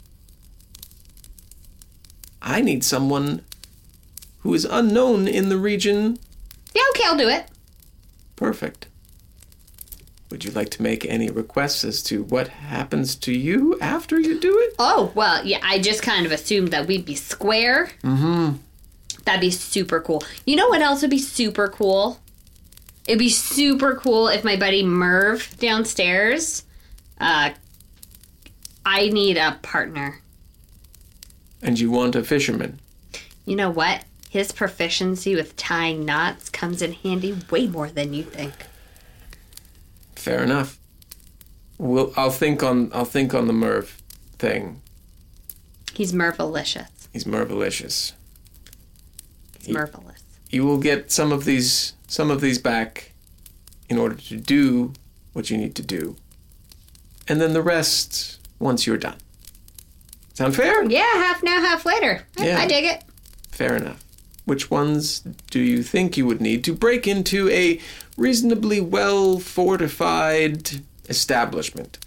Speaker 5: I need someone who is unknown in the region.
Speaker 6: Yeah, okay, I'll do it.
Speaker 5: Perfect. Would you like to make any requests as to what happens to you after you do it?
Speaker 6: Oh, well, yeah, I just kind of assumed that we'd be square.
Speaker 5: Mm-hmm.
Speaker 6: That'd be super cool. You know what else would be super cool? It'd be super cool if my buddy Merv downstairs, uh, I need a partner.
Speaker 5: And you want a fisherman?
Speaker 6: You know what? His proficiency with tying knots comes in handy way more than you think.
Speaker 5: Fair enough. We'll, I'll think on I'll think on the Merv thing.
Speaker 6: He's Mervalicious.
Speaker 5: He's Mervalicious.
Speaker 6: He's Mervalous.
Speaker 5: You will get some of these some of these back in order to do what you need to do. And then the rest once you're done. Sound fair?
Speaker 6: Yeah, half now, half later. I,
Speaker 5: Yeah.
Speaker 6: I dig it.
Speaker 5: Fair enough. Which ones do you think you would need to break into a reasonably well-fortified establishment?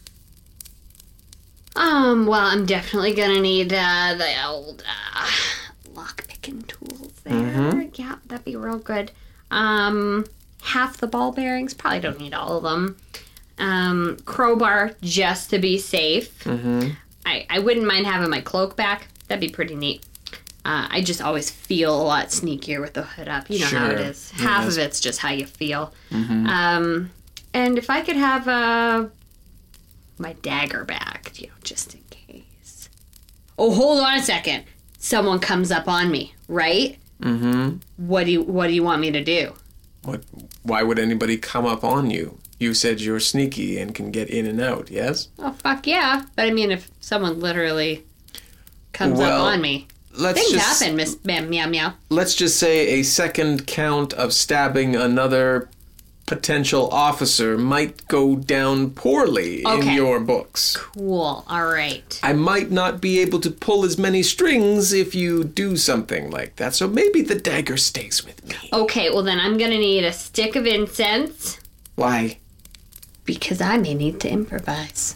Speaker 6: Um, well, I'm definitely gonna need uh, the old uh, lock-picking tools there.
Speaker 5: Mhm.
Speaker 6: Yeah, that'd be real good. Um, half the ball bearings. Probably don't need all of them. Um, crowbar just to be safe.
Speaker 5: Mm-hmm.
Speaker 6: I, I wouldn't mind having my cloak back. That'd be pretty neat. Uh, I just always feel a lot sneakier with the hood up. You know how it
Speaker 5: Sure.
Speaker 6: is. Half
Speaker 5: Yes.
Speaker 6: of it's just how you feel.
Speaker 5: Mm-hmm.
Speaker 6: Um, and if I could have uh, my dagger back, you know, just in case. Oh, hold on a second. Someone comes up on me, right?
Speaker 5: Mm-hmm.
Speaker 6: What do you What do you want me to do?
Speaker 5: What? Why would anybody come up on you? You said you're sneaky and can get in and out, yes?
Speaker 6: Oh, fuck yeah. But I mean, if someone literally comes
Speaker 5: Well,
Speaker 6: up on me.
Speaker 5: Let's
Speaker 6: Things
Speaker 5: just
Speaker 6: happen, Miss Meow Meow.
Speaker 5: let's just say a second count of stabbing another potential officer might go down poorly
Speaker 6: Okay.
Speaker 5: in your books.
Speaker 6: Cool. All right.
Speaker 5: I might not be able to pull as many strings if you do something like that, so maybe the dagger stays with me.
Speaker 6: Okay, well then I'm going to need a stick of incense
Speaker 5: Why?
Speaker 6: because I may need to improvise.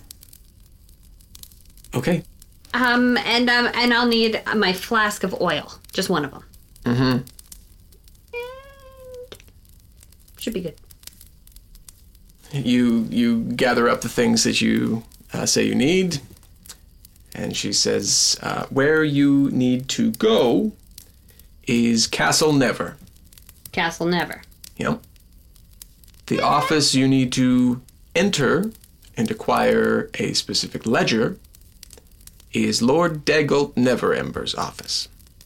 Speaker 5: Okay.
Speaker 6: Um, and um, and I'll need my flask of oil. Just one of them.
Speaker 5: Mm-hmm.
Speaker 6: And should be good.
Speaker 5: You you gather up the things that you uh, say you need, and she says, uh, where you need to go is Castle Never.
Speaker 6: Castle Never.
Speaker 5: Yep. The office you need to enter and acquire a specific ledger is Lord Daggelt Neverember's office.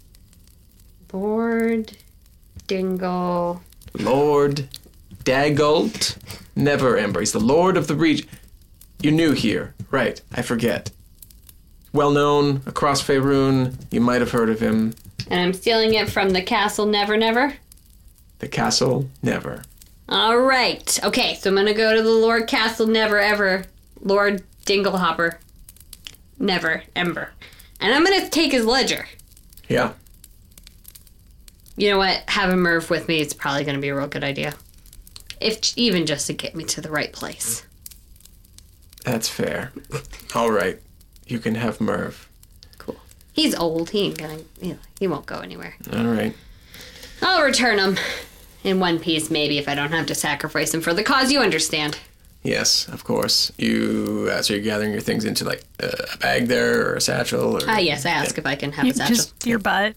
Speaker 6: Lord Dingle.
Speaker 5: Lord Daggelt Neverember. He's the Lord of the region. You're new here. Right, I forget. Well known across Faerun. You might have heard of him.
Speaker 6: And I'm stealing it from the Castle Never Never?
Speaker 5: The Castle Never.
Speaker 6: All right. Okay, so I'm going to go to the Lord Castle Never Ever. Lord Dinglehopper. Never Ember. And I'm going to take his ledger.
Speaker 5: Yeah.
Speaker 6: You know what? Having Merv with me is probably going to be a real good idea. If even just to get me to the right place.
Speaker 5: That's fair. All right. You can have Merv.
Speaker 6: Cool. He's old. He ain't gonna. You know, he won't go anywhere.
Speaker 5: All right.
Speaker 6: I'll return him in one piece, maybe, if I don't have to sacrifice him for the cause. You understand?
Speaker 5: Yes, of course. You, uh, so you're gathering your things into like uh, a bag there or a satchel? Or,
Speaker 6: Ah, yes. I ask if I can have
Speaker 7: You-
Speaker 6: a satchel.
Speaker 7: just your butt.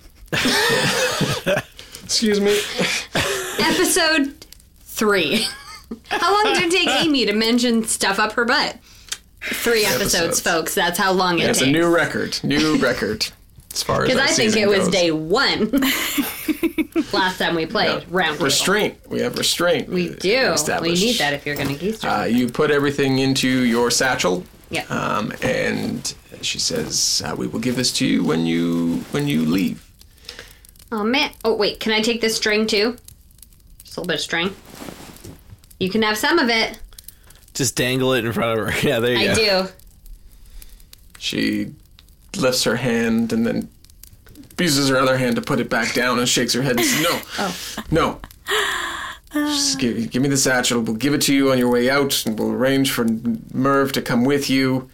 Speaker 5: Excuse me.
Speaker 6: Episode three. How long did it take Amy to mention stuff up her butt? Three episodes,
Speaker 5: Episodes.
Speaker 6: folks. That's how long it
Speaker 5: It's
Speaker 6: takes.
Speaker 5: a new record. New record. As far as
Speaker 6: Because
Speaker 5: that
Speaker 6: I think
Speaker 5: season
Speaker 6: it was
Speaker 5: goes.
Speaker 6: day one. Last time we played round table.
Speaker 5: Restraint. We have restraint.
Speaker 6: We do. We
Speaker 5: established.
Speaker 6: need that if you're going to geese
Speaker 5: Uh, you put everything into your satchel.
Speaker 6: Yeah.
Speaker 5: Um, and she says, uh, "We will give this to you when you when you leave."
Speaker 6: Oh, man. Oh, wait. Can I take this string, too? Just a little bit of string. You can have some of it.
Speaker 4: Just dangle it in front of her. Yeah, there you
Speaker 6: I
Speaker 4: go.
Speaker 6: do.
Speaker 5: She lifts her hand and then uses her other hand to put it back down and shakes her head and says, "No,
Speaker 6: Oh.
Speaker 5: no. Just give, give me the satchel. We'll give it to you on your way out, and we'll arrange for Merv to come with you.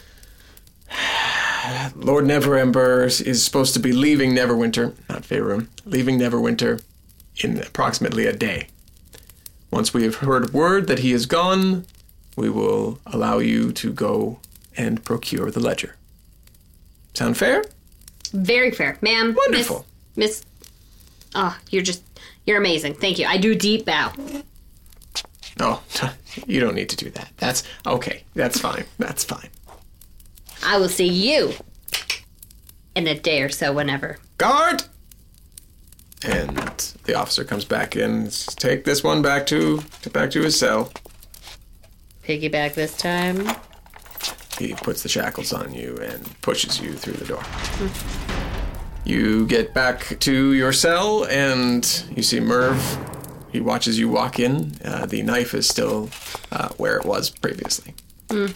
Speaker 5: Lord Neverember is supposed to be leaving Neverwinter, not Faerun, leaving Neverwinter in approximately a day. Once we have heard word that he is gone, we will allow you to go and procure the ledger. Sound fair?
Speaker 6: Very fair. Ma'am.
Speaker 5: Wonderful.
Speaker 6: Miss... Miss... Oh, you're just... You're amazing. Thank you. I do deep bow.
Speaker 5: Oh, you don't need to do that. That's okay. That's fine. That's fine.
Speaker 6: I will see you in a day or so, whenever.
Speaker 5: Guard! And the officer comes back in. Take this one back to, to back to his cell.
Speaker 6: Piggyback this time.
Speaker 5: He puts the shackles on you and pushes you through the door. You get back to your cell and you see Merv. He watches you walk in. Uh, the knife is still uh, where it was previously.
Speaker 6: Mm.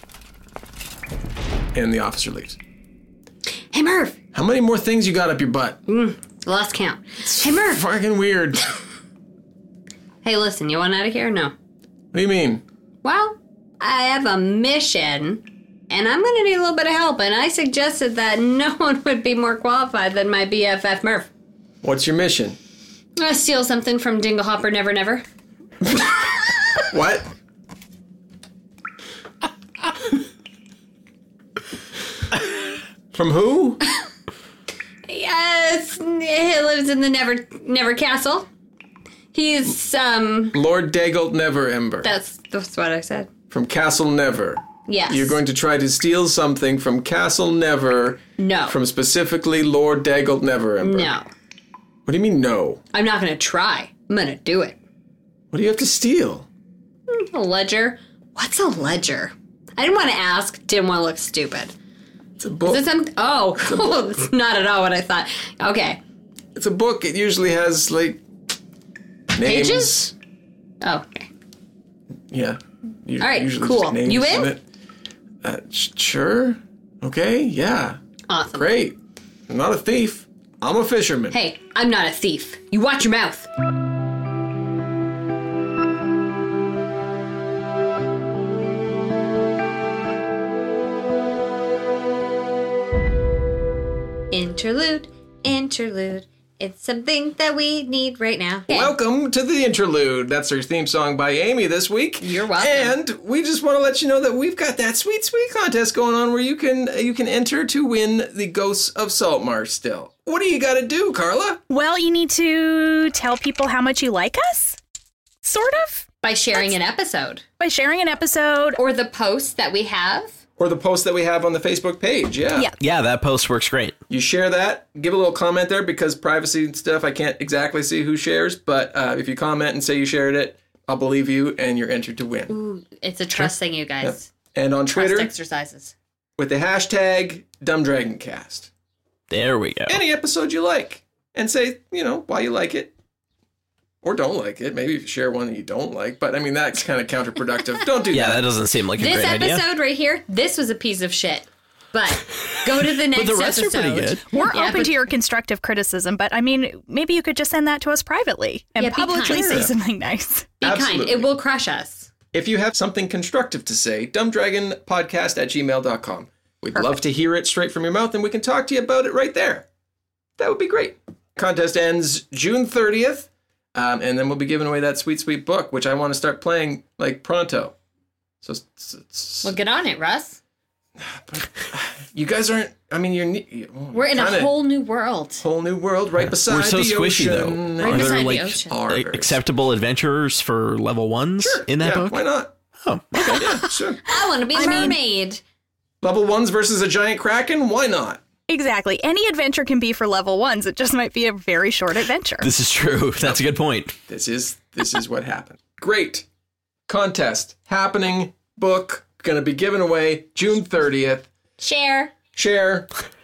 Speaker 5: And the officer leaves.
Speaker 6: Hey, Merv.
Speaker 5: How many more things you got up your butt?
Speaker 6: Mm, lost count. Hey, Merv.
Speaker 5: Fucking weird.
Speaker 6: Hey, listen. You want out of here? No.
Speaker 5: What do you mean?
Speaker 6: Well, I have a mission, and I'm going to need a little bit of help, and I suggested that no one would be more qualified than my B F F, Merv.
Speaker 5: What's your mission?
Speaker 6: I steal something from Dinglehopper Never Never.
Speaker 5: What? From who?
Speaker 6: Yes, he lives in the Never Never Castle. He's, um...
Speaker 5: Lord Daggelt Neverember.
Speaker 6: That's, that's what I said.
Speaker 5: From Castle Never.
Speaker 6: Yes.
Speaker 5: You're going to try to steal something from Castle Never.
Speaker 6: No.
Speaker 5: From specifically Lord Daggelt Neverember.
Speaker 6: No.
Speaker 5: What do you mean, no?
Speaker 6: I'm not going to try. I'm going to do it.
Speaker 5: What do you have to steal?
Speaker 6: A ledger? What's a ledger? I didn't want to ask. Didn't want to look stupid.
Speaker 5: It's a book.
Speaker 6: Is it some... Oh, it's, it's not at all what I thought. Okay.
Speaker 5: It's a book. It usually has, like, names.
Speaker 6: Pages? Oh, okay.
Speaker 5: Yeah. You,
Speaker 6: All right,
Speaker 5: usually
Speaker 6: cool.
Speaker 5: just names
Speaker 6: You in?
Speaker 5: of it. Uh, sh- sure. Okay, yeah.
Speaker 6: Awesome.
Speaker 5: Great. I'm not a thief. I'm a fisherman.
Speaker 6: Hey, I'm not a thief. You watch your mouth. Interlude, interlude. It's something that we need right now. Okay.
Speaker 5: Welcome to the interlude. That's our theme song by Amy this week.
Speaker 6: You're welcome.
Speaker 5: And we just want to let you know that we've got that sweet, sweet contest going on where you can you can enter to win the Ghosts of Saltmarsh still. What do you got to do, Carla?
Speaker 7: Well, you need to tell people how much you like us, sort of,
Speaker 6: By sharing an episode.
Speaker 7: by sharing an episode.
Speaker 6: Or the post that we have.
Speaker 5: Or the post that we have on the Facebook page, yeah.
Speaker 7: Yeah.
Speaker 4: Yeah, that post works great.
Speaker 5: You share that, give a little comment there because privacy and stuff, I can't exactly see who shares, but uh, if you comment and say you shared it, I'll believe you and you're entered to win.
Speaker 6: Ooh, it's a trust thing, you guys.
Speaker 5: And on
Speaker 6: Trust
Speaker 5: Twitter,
Speaker 6: exercises.
Speaker 5: with the hashtag DumbDragonCast.
Speaker 4: There we go.
Speaker 5: Any episode you like. And say, you know, why you like it. Or don't like it. Maybe if you share one that you don't like. But, I mean, that's kind of counterproductive. Don't do
Speaker 4: Yeah,
Speaker 5: that.
Speaker 4: that doesn't seem like a
Speaker 6: This
Speaker 4: great
Speaker 6: episode
Speaker 4: idea.
Speaker 6: right here, this was a piece of shit. But go to the next
Speaker 4: But the rest
Speaker 6: episode.
Speaker 4: are pretty good.
Speaker 7: We're
Speaker 6: Yeah,
Speaker 7: open
Speaker 6: but-
Speaker 7: to your constructive criticism, but I mean, maybe you could just send that to us privately and
Speaker 6: Yeah, be
Speaker 7: publicly
Speaker 6: kind.
Speaker 7: say
Speaker 5: Sure.
Speaker 7: something nice.
Speaker 6: Be kind.
Speaker 5: Absolutely.
Speaker 6: It will crush us.
Speaker 5: If you have something constructive to say, dumbdragonpodcast at gmail dot com. We'd love to hear it straight from your mouth, and we can talk to you about it right there. That would be great. Contest ends June thirtieth, um, and then we'll be giving away that sweet, sweet book, which I want to start playing, like, pronto. So, it's, it's,
Speaker 6: Well, get on it, Russ.
Speaker 5: you guys aren't, I mean, you're... ne-
Speaker 6: We're in a
Speaker 5: kinda
Speaker 6: whole new world.
Speaker 5: whole new world right beside
Speaker 4: We're so
Speaker 5: the
Speaker 4: squishy,
Speaker 5: ocean.
Speaker 4: though.
Speaker 6: Right
Speaker 4: Are
Speaker 6: beside
Speaker 4: there,
Speaker 6: the
Speaker 4: like,
Speaker 6: ocean.
Speaker 5: Are
Speaker 4: like,
Speaker 5: very-
Speaker 4: acceptable adventures for level ones in that
Speaker 5: yeah,
Speaker 4: book?
Speaker 5: why not?
Speaker 4: Oh,
Speaker 5: Okay, yeah, sure.
Speaker 6: I want to be a mermaid.
Speaker 5: Level ones versus a giant kraken? Why not?
Speaker 7: Exactly. Any adventure can be for level ones. It just might be a very short adventure.
Speaker 4: this is true. That's a good point.
Speaker 5: This is this is what happened. Great. Contest happening. Book gonna be given away June thirtieth.
Speaker 6: Share.
Speaker 5: Share.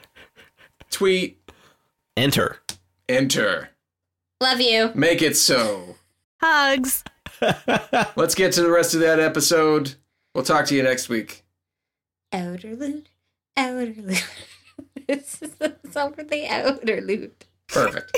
Speaker 5: Tweet.
Speaker 4: Enter.
Speaker 5: Enter.
Speaker 6: Love you.
Speaker 5: Make it so.
Speaker 7: Hugs.
Speaker 5: Let's get to the rest of that episode. We'll talk to you next week.
Speaker 6: Outerlude. Outerlude. This is the song for the outerlude.
Speaker 5: Perfect.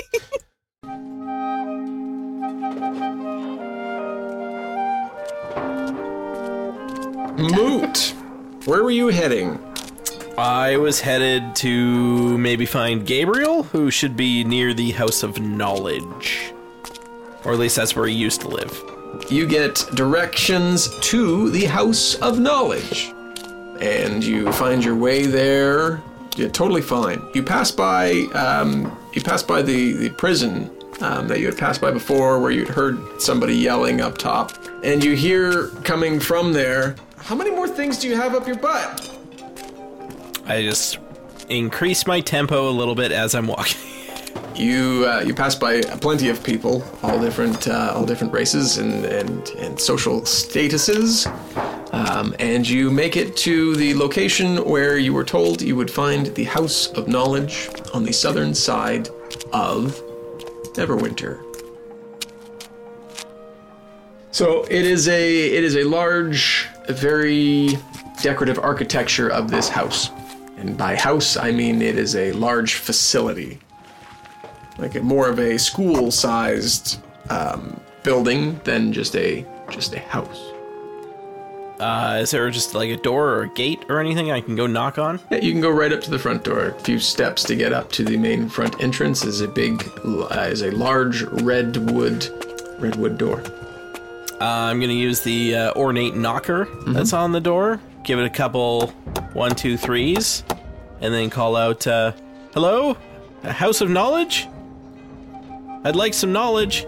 Speaker 5: Moot. Where were you heading?
Speaker 4: I was headed to maybe find Gabriel, who should be near the House of Knowledge. Or at least that's where he used to live.
Speaker 5: You get directions to the House of Knowledge. And you find your way there. You're totally fine. You pass by um, you pass by the, the prison um, that you had passed by before where you'd heard somebody yelling up top. And you hear coming from there, how many more things do you have up your butt?
Speaker 4: I just increase my tempo a little bit as I'm walking.
Speaker 5: You uh, you pass by plenty of people, all different uh, all different races and, and, and social statuses, um, and you make it to the location where you were told you would find the House of Knowledge on the southern side of Neverwinter. So it is a it is a large, very decorative architecture of this house, and by house I mean it is a large facility. Like a, more of a school-sized um, building than just a just a house.
Speaker 4: Uh, is there just like a door or a gate or anything I can go knock on?
Speaker 5: Yeah, you can go right up to the front door. A few steps to get up to the main front entrance is a big, uh, is a large redwood redwood door.
Speaker 4: Uh, I'm gonna use the uh, ornate knocker
Speaker 5: Mm-hmm.
Speaker 4: that's on the door. Give it a couple one, two, threes, and then call out, uh, "Hello, a House of Knowledge? I'd like some knowledge."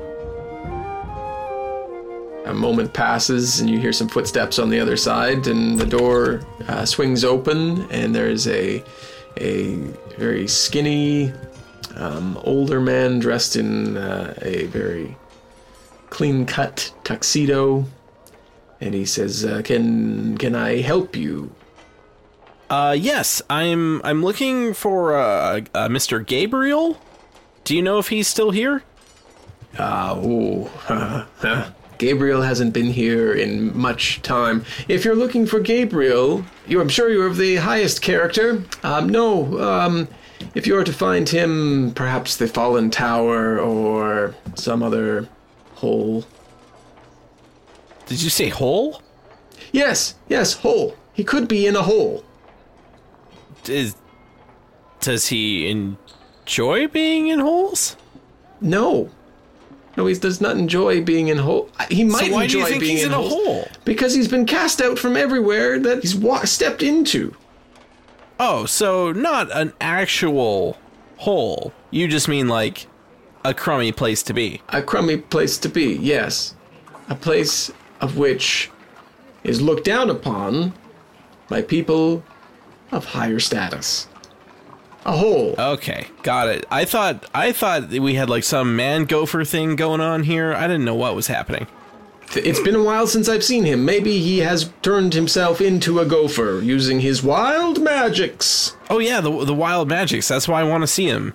Speaker 5: A moment passes and you hear some footsteps on the other side, and the door uh, swings open, and there's a a very skinny, um, older man dressed in uh, a very clean-cut tuxedo, and he says, uh, "Can can I help you?"
Speaker 4: Uh, yes, I'm. I'm looking for uh, uh, Mister Gabriel. Do you know if he's still here?
Speaker 5: Uh, oh, Gabriel hasn't been here in much time. If you're looking for Gabriel, you, I'm sure you're of the highest character. Um, no, um, if you are to find him, perhaps the Fallen Tower or some other hole.
Speaker 4: Did you say hole?
Speaker 5: Yes, yes, hole. He could be in a hole.
Speaker 4: Is, does he enjoy being in holes?
Speaker 5: No. No, he does not enjoy being in hole. He might
Speaker 4: so why
Speaker 5: enjoy
Speaker 4: do you think
Speaker 5: being
Speaker 4: he's in,
Speaker 5: in
Speaker 4: a
Speaker 5: holes.
Speaker 4: hole?
Speaker 5: Because he's been cast out from everywhere that he's wa- stepped into.
Speaker 4: Oh, so not an actual hole. You just mean like a crummy place to be.
Speaker 5: A crummy place to be, yes. A place of which is looked down upon by people of higher status. A hole.
Speaker 4: Okay, got it. I thought I thought we had like some man gopher thing going on here. I didn't know what was happening.
Speaker 5: It's been a while since I've seen him. Maybe he has turned himself into a gopher using his wild magics.
Speaker 4: Oh yeah, the the wild magics. That's why I want to see him.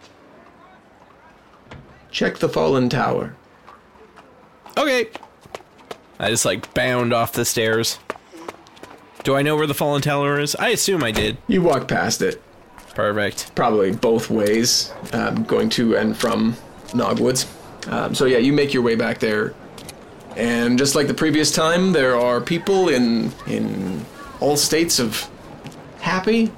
Speaker 5: Check the Fallen Tower.
Speaker 4: Okay. I just like bound off the stairs. Do I know where the Fallen Tower is? I assume I did.
Speaker 5: You walk past it.
Speaker 4: Perfect.
Speaker 5: Probably both ways, um, going to and from Nogwoods. Um, so yeah, you make your way back there. And just like the previous time, there are people in in all states of happy.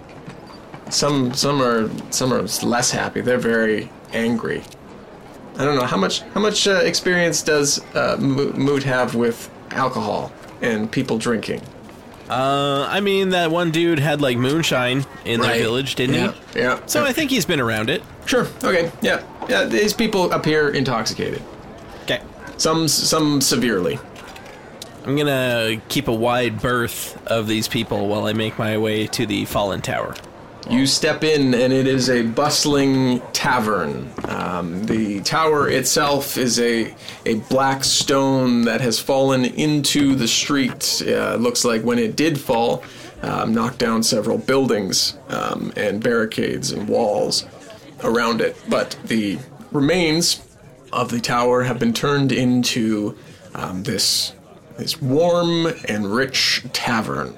Speaker 5: Some some are some are less happy. They're very angry. I don't know how much how much uh, experience does uh, Moot have with alcohol and people drinking.
Speaker 4: Uh, I mean that one dude had like moonshine in
Speaker 5: Right.
Speaker 4: the village, didn't
Speaker 5: Yeah,
Speaker 4: he?
Speaker 5: yeah.
Speaker 4: So I think he's been around it.
Speaker 5: Sure. Okay. Yeah. Yeah. These people appear intoxicated.
Speaker 4: Okay.
Speaker 5: Some some severely.
Speaker 4: I'm gonna keep a wide berth of these people while I make my way to the Fallen Tower.
Speaker 5: You step in, and it is a bustling tavern. Um, the tower itself is a a black stone that has fallen into the street. Uh, looks like when it did fall, um, knocked down several buildings um, and barricades and walls around it. But the remains of the tower have been turned into um, this this warm and rich tavern.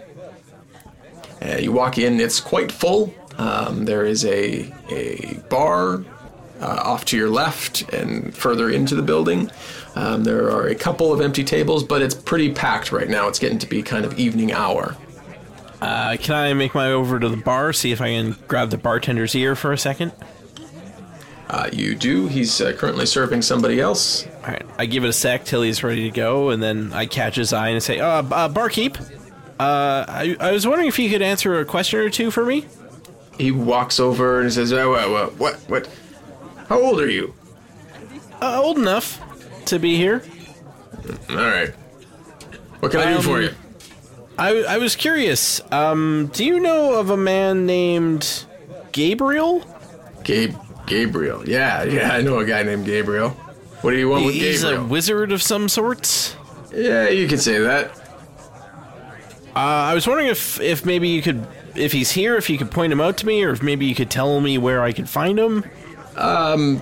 Speaker 5: Uh, you walk in, it's quite full. Um, there is a a bar uh, off to your left and further into the building. Um, there are a couple of empty tables, but it's pretty packed right now. It's getting to be kind of evening hour.
Speaker 4: Uh, can I make my way over to the bar, see if I can grab the bartender's ear for a second?
Speaker 5: Uh, you do. He's uh, currently serving somebody else.
Speaker 4: All right. I give it a sec till he's ready to go, and then I catch his eye and say, uh, uh barkeep, uh, I, I was wondering if you could answer a question or two for me?
Speaker 5: He walks over and says, oh, what, what, what? How old are you?
Speaker 4: Uh, old enough to be here.
Speaker 5: All right. What can I do
Speaker 4: Um,
Speaker 5: for you?
Speaker 4: I, I was curious, um, do you know of a man named Gabriel?
Speaker 5: Gabe, Gabriel. Yeah, yeah, I know a guy named Gabriel. What do you want with
Speaker 4: He's
Speaker 5: Gabriel?
Speaker 4: a wizard of some sorts?
Speaker 5: Yeah, you could say that.
Speaker 4: Uh, I was wondering if, if maybe you could, if he's here, if you could point him out to me, or if maybe you could tell me where I could find him.
Speaker 5: Um,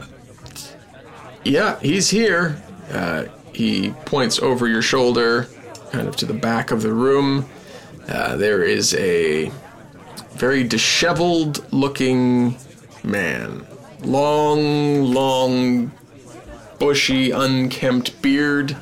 Speaker 5: yeah, he's here. Uh, he points over your shoulder, kind of to the back of the room. Uh, there is a very disheveled looking man. Long, long, bushy, unkempt beard.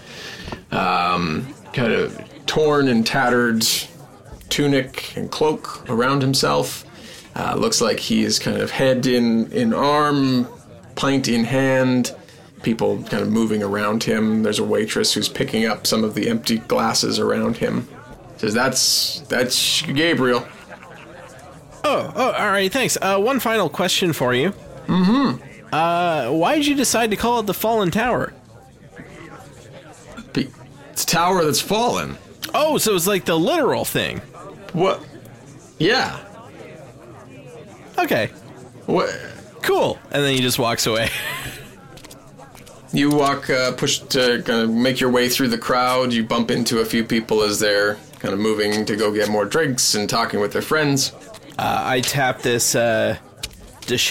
Speaker 5: Um, kind of torn and tattered tunic and cloak around himself. Uh, looks like he is kind of head in, in arm, pint in hand. People kind of moving around him. There's a waitress who's picking up some of the empty glasses around him. Says, that's, that's Gabriel.
Speaker 4: Oh, oh, all right, thanks. Uh, one final question for you.
Speaker 5: Mm-hmm.
Speaker 4: Uh, why did you decide to call it the Fallen Tower?
Speaker 5: It's a tower that's fallen.
Speaker 4: Oh, so it's like the literal thing.
Speaker 5: What? Yeah.
Speaker 4: Okay.
Speaker 5: What?
Speaker 4: Cool. And then he just walks away.
Speaker 5: You walk, uh, push to kind of make your way through the crowd. You bump into a few people as they're kind of moving to go get more drinks and talking with their friends.
Speaker 4: Uh, I tap this uh,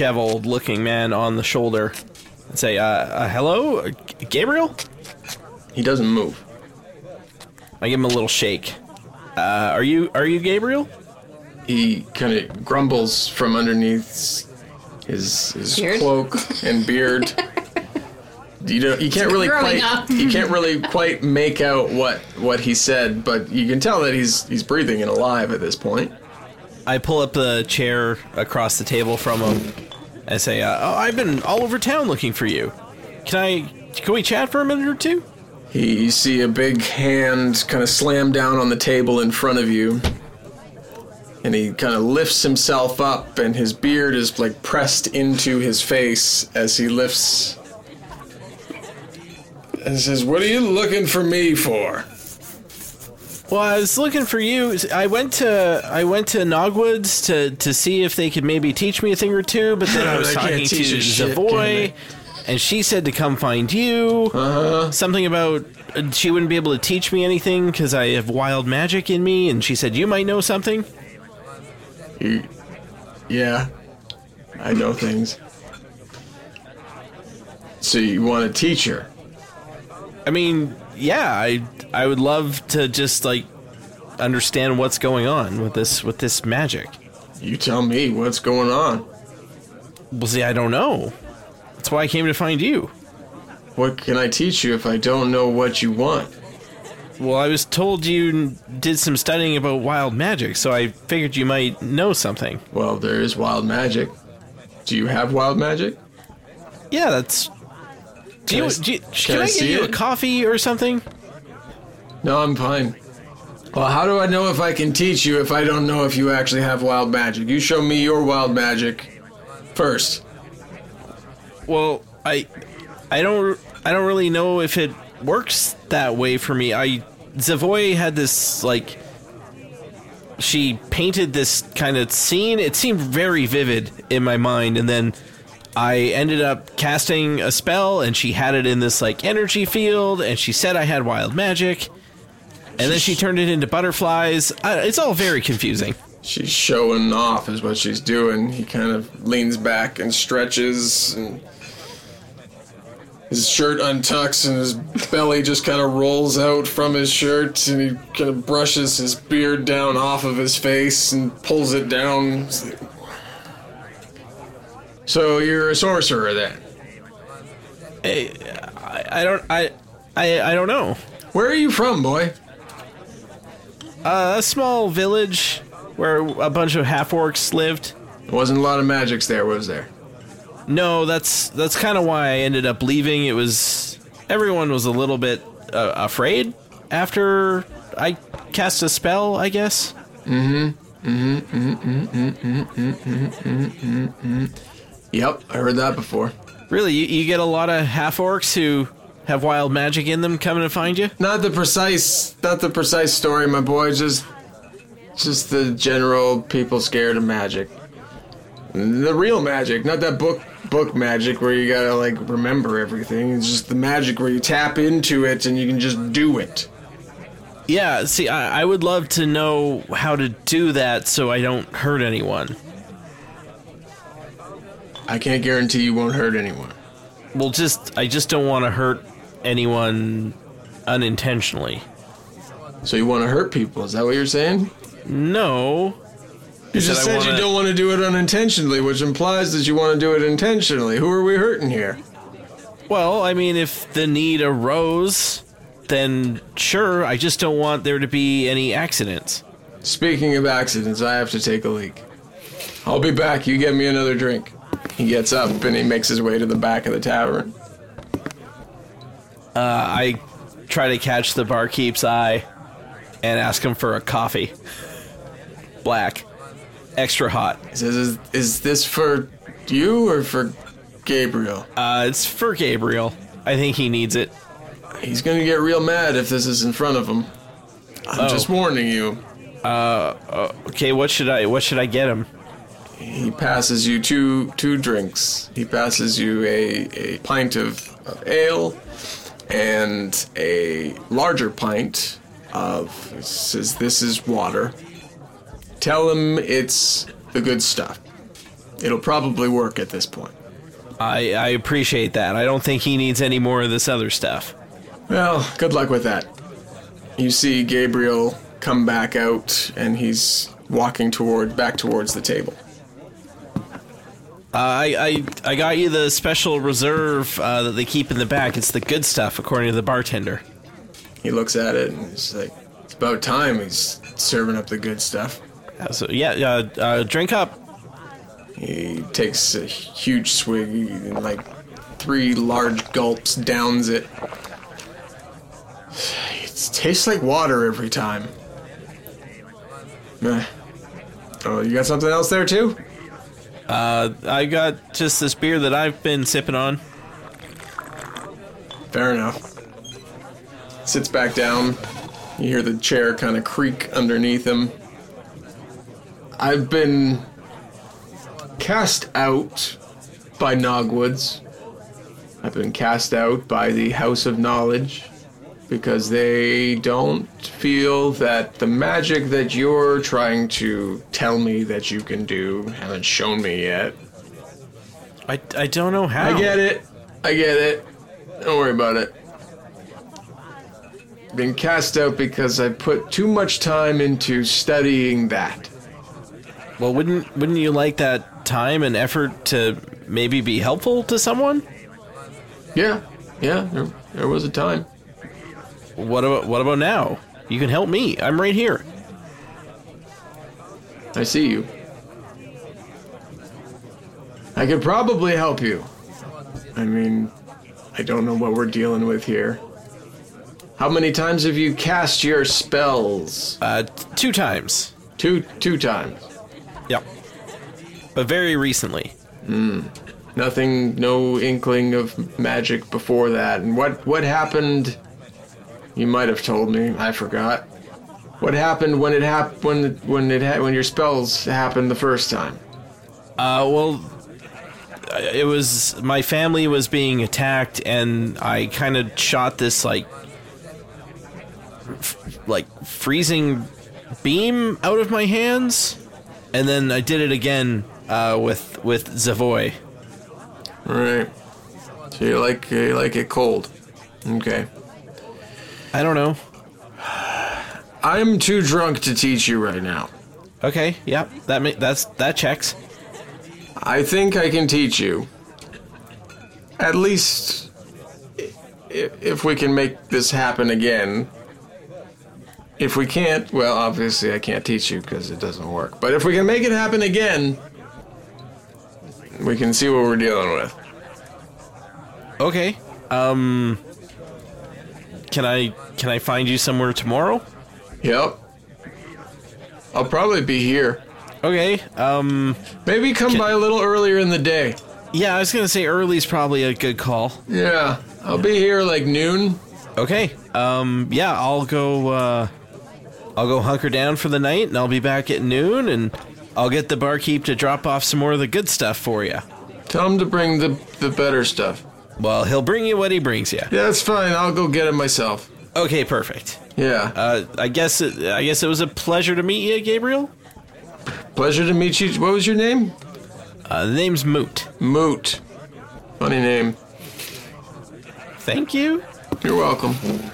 Speaker 4: disheveled-looking man on the shoulder and say, uh, uh, hello, Gabriel?
Speaker 5: He doesn't move.
Speaker 4: I give him a little shake. Uh, are you are you Gabriel?
Speaker 5: He kind of grumbles from underneath his his
Speaker 6: Beard?
Speaker 5: cloak and beard. You know, you can't really
Speaker 6: Growing
Speaker 5: quite
Speaker 6: up.
Speaker 5: you can't really quite make out what what he said, but you can tell that he's he's breathing and alive at this point.
Speaker 4: I pull up the chair across the table from him and say, uh, "Oh, I've been all over town looking for you. Can I? Can we chat for a minute or two?"
Speaker 5: He, you see a big hand kind of slam down on the table in front of you, and he kind of lifts himself up, and his beard is like pressed into his face as he lifts. And says, "What are you looking for me for?"
Speaker 4: Well, I was looking for you. I went to I went to Nogwoods to, to see if they could maybe teach me a thing or two, but then I was
Speaker 5: They can't
Speaker 4: talking to
Speaker 5: teach you shit,
Speaker 4: Zavoy,
Speaker 5: can they?
Speaker 4: and she said to come find you.
Speaker 5: Uh-huh.
Speaker 4: Something about uh, she wouldn't be able to teach me anything because I have wild magic in me, and she said you might know something.
Speaker 5: You, yeah, I know things. So you want a teacher?
Speaker 4: I mean, yeah, I I would love to just like understand what's going on with this with this magic.
Speaker 5: You tell me what's going on.
Speaker 4: Well, see, I don't know. That's why I came to find you.
Speaker 5: What can I teach you if I don't know what you want?
Speaker 4: Well, I was told you did some studying about wild magic, so I figured you might know something.
Speaker 5: Well, there is wild magic. Do you have wild magic?
Speaker 4: Yeah, that's... Do
Speaker 5: Can
Speaker 4: you,
Speaker 5: I-
Speaker 4: do you,
Speaker 5: can
Speaker 4: can
Speaker 5: I
Speaker 4: I get
Speaker 5: see
Speaker 4: you a
Speaker 5: it?
Speaker 4: coffee or something?
Speaker 5: No, I'm fine. Well, how do I know if I can teach you if I don't know if you actually have wild magic? You show me your wild magic first.
Speaker 4: Well, I I don't I don't really know if it works that way for me. I Zavoy had this like she painted this kind of scene. It seemed very vivid in my mind, and then I ended up casting a spell, and she had it in this like energy field, and she said I had wild magic, and then she turned it into butterflies. I, it's all very confusing.
Speaker 5: She's showing off is what she's doing. He kind of leans back and stretches, and his shirt untucks, and his belly just kind of rolls out from his shirt, and he kind of brushes his beard down off of his face and pulls it down. So you're a sorcerer then?
Speaker 4: Hey, I, I don't I, I I don't know.
Speaker 5: Where are you from, boy?
Speaker 4: Uh, a small village where a bunch of half-orcs lived.
Speaker 5: There wasn't a lot of magics there, was there?
Speaker 4: No, that's that's kind of why I ended up leaving. It was everyone was a little bit uh, afraid after I cast a spell, I guess.
Speaker 5: Mm-hmm. Mm-hmm. Mm-hmm. Mm-hmm. Mm-hmm. Mm-hmm. Mm-hmm. Yep, I heard that before.
Speaker 4: Really, you, you get a lot of half-orcs who have wild magic in them coming to find you?
Speaker 5: Not the precise, not the precise story, my boy. Just, just the general people scared of magic. The real magic, not that book book magic where you gotta like remember everything. It's just the magic where you tap into it and you can just do it.
Speaker 4: Yeah, see, I, I would love to know how to do that so I don't hurt anyone.
Speaker 5: I can't guarantee you won't hurt anyone.
Speaker 4: Well, just I just don't want to hurt anyone unintentionally.
Speaker 5: So you want to hurt people? Is that what you're saying?
Speaker 4: No.
Speaker 5: You just said you don't want to do it unintentionally, which implies that you want to do it intentionally. Who are we hurting here?
Speaker 4: Well, I mean, if the need arose, then sure, I just don't want there to be any accidents.
Speaker 5: Speaking of accidents, I have to take a leak. I'll be back. You get me another drink. He gets up and he makes his way to the back of the tavern.
Speaker 4: Uh, I try to catch the barkeep's eye and ask him for a coffee. Black. Extra hot.
Speaker 5: He says, is, is this for you or for Gabriel?
Speaker 4: Uh, it's for Gabriel. I think he needs it.
Speaker 5: He's gonna get real mad if this is in front of him. I'm
Speaker 4: Oh.
Speaker 5: just warning you.
Speaker 4: Uh, uh, okay, what should I, what should I get him?
Speaker 5: He passes you two two drinks. He passes you a, a pint of, of ale and a larger pint of, says this is water. Tell him it's the good stuff. It'll probably work at this point.
Speaker 4: I, I appreciate that. I don't think he needs any more of this other stuff.
Speaker 5: Well, good luck with that. You see Gabriel come back out, and he's walking toward back towards the table.
Speaker 4: Uh, I, I I got you the special reserve uh, that they keep in the back. It's the good stuff, according to the bartender.
Speaker 5: He looks at it and he's like, it's about time he's serving up the good stuff.
Speaker 4: Uh, so yeah, uh, uh, drink up.
Speaker 5: He takes a huge swig, and like three large gulps, downs it. It tastes like water every time. Meh. Oh, you got something else there too?
Speaker 4: Uh, I got just this beer that I've been sipping on.
Speaker 5: Fair enough. Sits back down. You hear the chair kind of creak underneath him. I've been cast out by Nogwoods. I've been cast out by the House of Knowledge because they don't feel that the magic that you're trying to tell me that you can do haven't shown me yet.
Speaker 4: I, I don't know how.
Speaker 5: I get it. I get it. Don't worry about it. Been cast out because I put too much time into studying that.
Speaker 4: Well, wouldn't wouldn't you like that time and effort to maybe be helpful to someone?
Speaker 5: Yeah, yeah, there, there was a time.
Speaker 4: What about what about now? You can help me. I'm right here.
Speaker 5: I see you. I could probably help you. I mean, I don't know what we're dealing with here. How many times have you cast your spells?
Speaker 4: Uh, two times.
Speaker 5: Two, two times.
Speaker 4: Yep. But very recently.
Speaker 5: Hmm. Nothing, no inkling of magic before that. And what, what happened? You might have told me. I forgot. What happened when it hap- when when it ha- when your spells happened the first time?
Speaker 4: Uh, well, it was my family was being attacked, and I kind of shot this like, f- like freezing beam out of my hands, and then I did it again uh, with with Zavoy.
Speaker 5: Right. So you like you like it cold. Okay.
Speaker 4: I don't know.
Speaker 5: I'm too drunk to teach you right now.
Speaker 4: Okay, yeah, that ma- that's that checks.
Speaker 5: I think I can teach you. At least if we can make this happen again. If we can't, well, obviously I can't teach you because it doesn't work. But if we can make it happen again, we can see what we're dealing with.
Speaker 4: Okay. Um Can I can I find you somewhere tomorrow?
Speaker 5: Yep. I'll probably be here.
Speaker 4: Okay. Um
Speaker 5: maybe come
Speaker 4: can,
Speaker 5: by a little earlier in the day.
Speaker 4: Yeah, I was going to say early's probably a good call.
Speaker 5: Yeah. I'll be here like noon.
Speaker 4: Okay. Um yeah, I'll go uh I'll go hunker down for the night, and I'll be back at noon, and I'll get the barkeep to drop off some more of the good stuff for you.
Speaker 5: Tell him to bring the the better stuff.
Speaker 4: Well, he'll bring you what he brings you.
Speaker 5: Yeah, that's fine. I'll go get it myself.
Speaker 4: Okay, perfect.
Speaker 5: Yeah.
Speaker 4: Uh, I guess it, I guess it was a pleasure to meet you, Gabriel.
Speaker 5: Pleasure to meet you. What was your name?
Speaker 4: Uh, the name's Moot.
Speaker 5: Moot. Funny name.
Speaker 4: Thank you.
Speaker 5: You're welcome.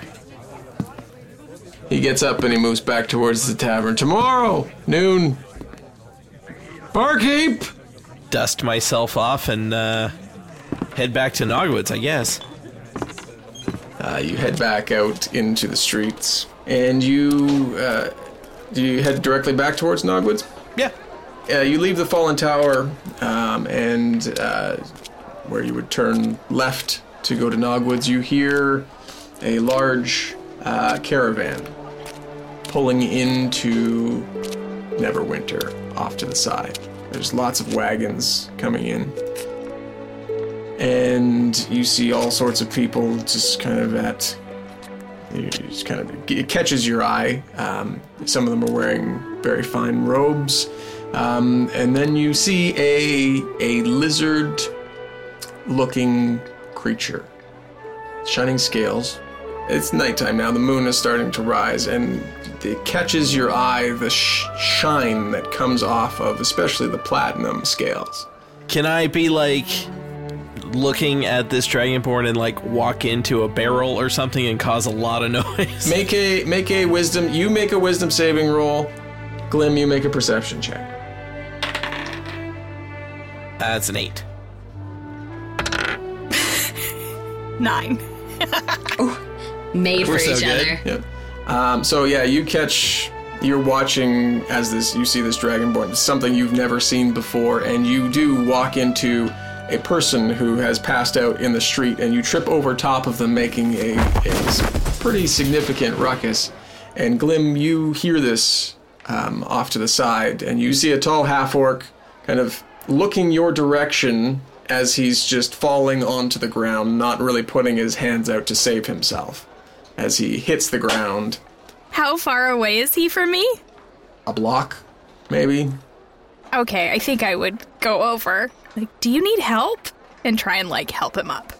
Speaker 5: He gets up and he moves back towards the tavern. Tomorrow, noon. Barkeep!
Speaker 4: Dust myself off and uh, head back to Nogwoods, I guess.
Speaker 5: Uh, you head back out into the streets, and you uh, do you head directly back towards Nogwoods?
Speaker 4: Yeah.
Speaker 5: Uh, you leave the Fallen Tower, um, and uh, where you would turn left to go to Nogwoods, you hear a large uh, caravan pulling into Neverwinter off to the side. There's lots of wagons coming in. And you see all sorts of people just kind of at... You just kind of... It catches your eye. Um, some of them are wearing very fine robes. Um, and then you see a, a lizard-looking creature. Shining scales. It's nighttime now. The moon is starting to rise, and it catches your eye, the sh- shine that comes off of especially the platinum scales.
Speaker 4: Can I be like... looking at this dragonborn and like walk into a barrel or something and cause a lot of noise.
Speaker 5: Make a make a wisdom. You make a wisdom saving roll. Glim, you make a perception check.
Speaker 4: That's an eight.
Speaker 7: Nine.
Speaker 6: Made
Speaker 4: We're
Speaker 6: for
Speaker 4: so
Speaker 6: each
Speaker 4: good.
Speaker 6: other.
Speaker 5: Yep. Um, so yeah, you catch. You're watching as this. You see this dragonborn. It's something you've never seen before, and you do walk into a person who has passed out in the street, and you trip over top of them, making a, a pretty significant ruckus. And Glim, you hear this um, off to the side, and you see a tall half-orc kind of looking your direction as he's just falling onto the ground, not really putting his hands out to save himself. As he hits the ground,
Speaker 7: How far away is he from me?
Speaker 5: a block, maybe.
Speaker 7: Okay, I think I would go over. Like, do you need help? And try and, like, help him up.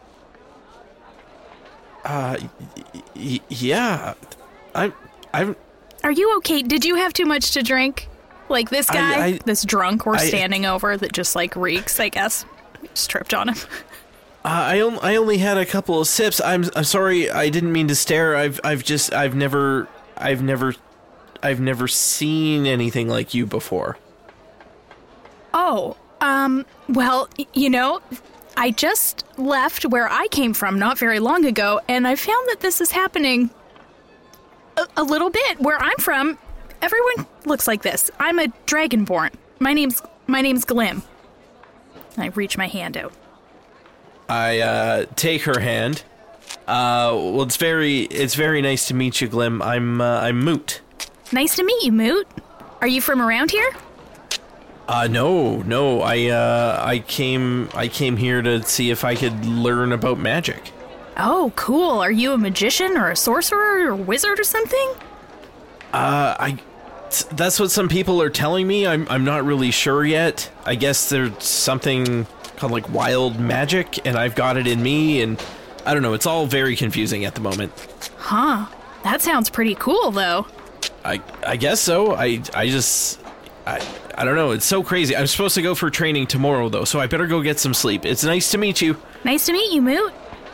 Speaker 4: Uh, y- y- yeah. I'm. I'm.
Speaker 7: Are you okay? Did you have too much to drink? Like this guy,
Speaker 4: I- I-
Speaker 7: this drunk we're
Speaker 4: I-
Speaker 7: standing over that just, like, reeks, I guess. Just tripped on him.
Speaker 4: Uh, I, on, I only had a couple of sips. I'm. I'm sorry. I didn't mean to stare. I've. I've just. I've never. I've never. I've never seen anything like you before.
Speaker 7: Oh, um, well, y- you know, I just left where I came from not very long ago, and I found that this is happening a, a little bit. Where I'm from, everyone looks like this. I'm a dragonborn. My name's my name's Glim. I reach my hand out.
Speaker 4: I uh, take her hand. Uh, well, it's very. It's very nice to meet you, Glim. I'm. Uh, I'm Moot.
Speaker 7: Nice to meet you, Moot. Are you from around here?
Speaker 4: Uh, no, no. I. Uh, I came. I came here to see if I could learn about magic.
Speaker 7: Oh, cool. Are you a magician or a sorcerer or a wizard or something?
Speaker 4: Uh, I. That's what some people are telling me. I'm. I'm not really sure yet. I guess there's something called like wild magic, and I've got it in me, and I don't know. It's all very confusing at the moment.
Speaker 7: Huh. That sounds pretty cool, though.
Speaker 4: I. I guess so. I. I just. I. I don't know. It's so crazy. I'm supposed to go for training tomorrow, though, so I better go get some sleep. It's nice to meet you.
Speaker 7: Nice to meet you, Moot.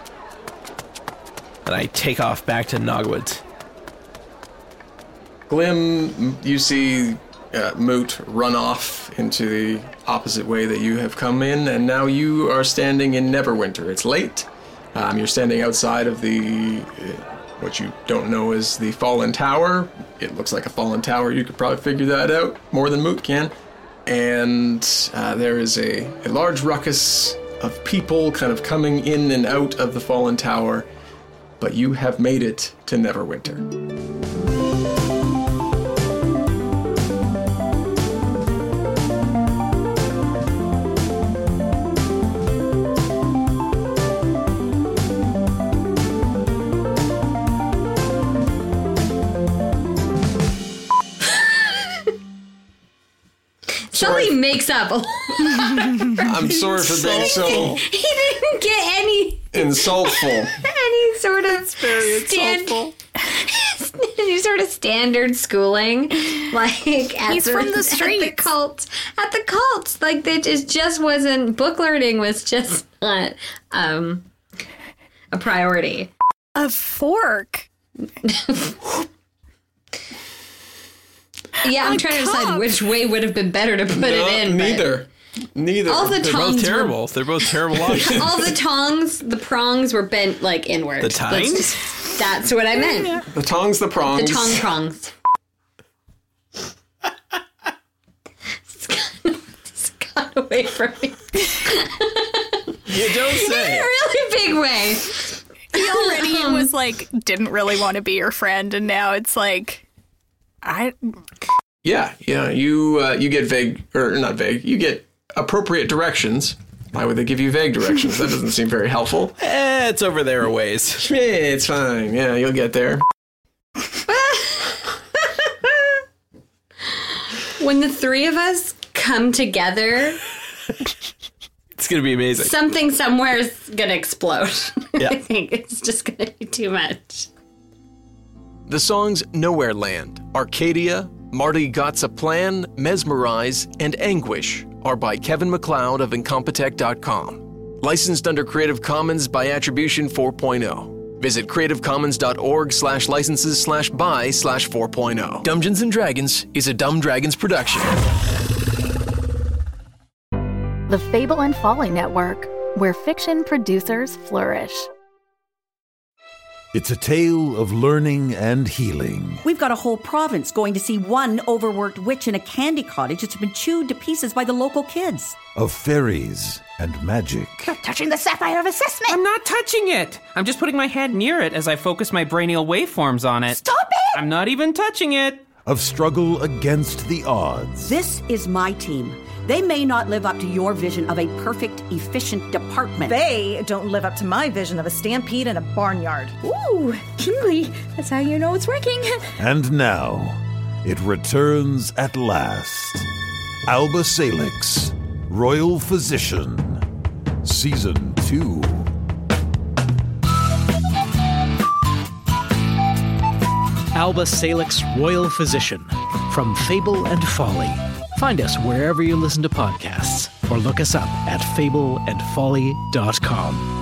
Speaker 4: And I take off back to Nogwoods.
Speaker 5: Glim, you see uh, Moot run off into the opposite way that you have come in, and now you are standing in Neverwinter. It's late. Um, you're standing outside of the, uh, what you don't know is the Fallen Tower. It looks like a fallen tower. You could probably figure that out more than Moot can. And uh, there is a, a large ruckus of people kind of coming in and out of the Fallen Tower, but you have made it to Neverwinter.
Speaker 6: Sully makes up.
Speaker 5: I'm sorry for being so
Speaker 6: He didn't get any
Speaker 5: insultful.
Speaker 6: any sort of stand, any sort of standard schooling, like at
Speaker 7: He's
Speaker 6: the,
Speaker 7: from the
Speaker 6: at the
Speaker 7: streets.
Speaker 6: cult. At the cult, like it just just wasn't book learning was just not um a priority.
Speaker 7: A fork.
Speaker 6: Yeah, I'm
Speaker 7: A
Speaker 6: trying to decide
Speaker 7: cup.
Speaker 6: which way would have been better to put
Speaker 5: No,
Speaker 6: it in. but
Speaker 5: neither. Neither.
Speaker 6: All the
Speaker 4: They're
Speaker 6: tongs
Speaker 4: both
Speaker 6: were
Speaker 4: terrible. They're both terrible options.
Speaker 6: all the tongs, the prongs were bent like inward.
Speaker 4: The
Speaker 6: Let's
Speaker 4: tines?
Speaker 6: just- that's what I meant.
Speaker 5: The tongs, the prongs.
Speaker 6: The tong prongs. It's gone, it's gone away from me
Speaker 4: You don't
Speaker 6: in
Speaker 4: say.
Speaker 6: a really big way.
Speaker 7: He already was like, didn't really want to be your friend, and now it's like, I.
Speaker 5: Yeah, yeah. You uh, you get vague, or not vague. You get appropriate directions. Why would they give you vague directions? That doesn't seem very helpful.
Speaker 4: Eh, it's over there a ways.
Speaker 5: Yeah, it's fine. Yeah, you'll get there.
Speaker 6: When the three of us come together,
Speaker 4: It's going to be amazing.
Speaker 6: something somewhere is gonna explode.
Speaker 4: Yeah.
Speaker 6: I think it's just gonna be too much.
Speaker 9: The songs Nowhere Land, Arcadia, Marty Got's a Plan, Mesmerize, and Anguish are by Kevin MacLeod of Incompetech dot com. Licensed under Creative Commons by Attribution four point oh. Visit creativecommons.org slash licenses slash by slash 4.0. Dungeons and Dragons is a Dumb Dragons production.
Speaker 1: The Fable and Folly Network, where fiction producers flourish.
Speaker 10: It's a tale of learning and healing.
Speaker 11: We've got a whole province going to see one overworked witch in a candy cottage that's been chewed to pieces by the local kids.
Speaker 10: Of fairies and magic.
Speaker 12: You're touching the sapphire of assessment!
Speaker 13: I'm not touching it! I'm just putting my head near it as I focus my brainial waveforms on it.
Speaker 12: Stop it!
Speaker 13: I'm not even touching it!
Speaker 10: Of struggle against the odds.
Speaker 11: This is my team. They may not live up to your vision of a perfect, efficient department.
Speaker 12: They don't live up to my vision of a stampede in a barnyard.
Speaker 14: Ooh, Kingly, that's how you know it's working.
Speaker 10: And now, it returns at last. Alba Salix, Royal Physician, Season two.
Speaker 2: Alba Salix, Royal Physician, from Fable and Folly. Find us wherever you listen to podcasts, or look us up at fable and folly dot com.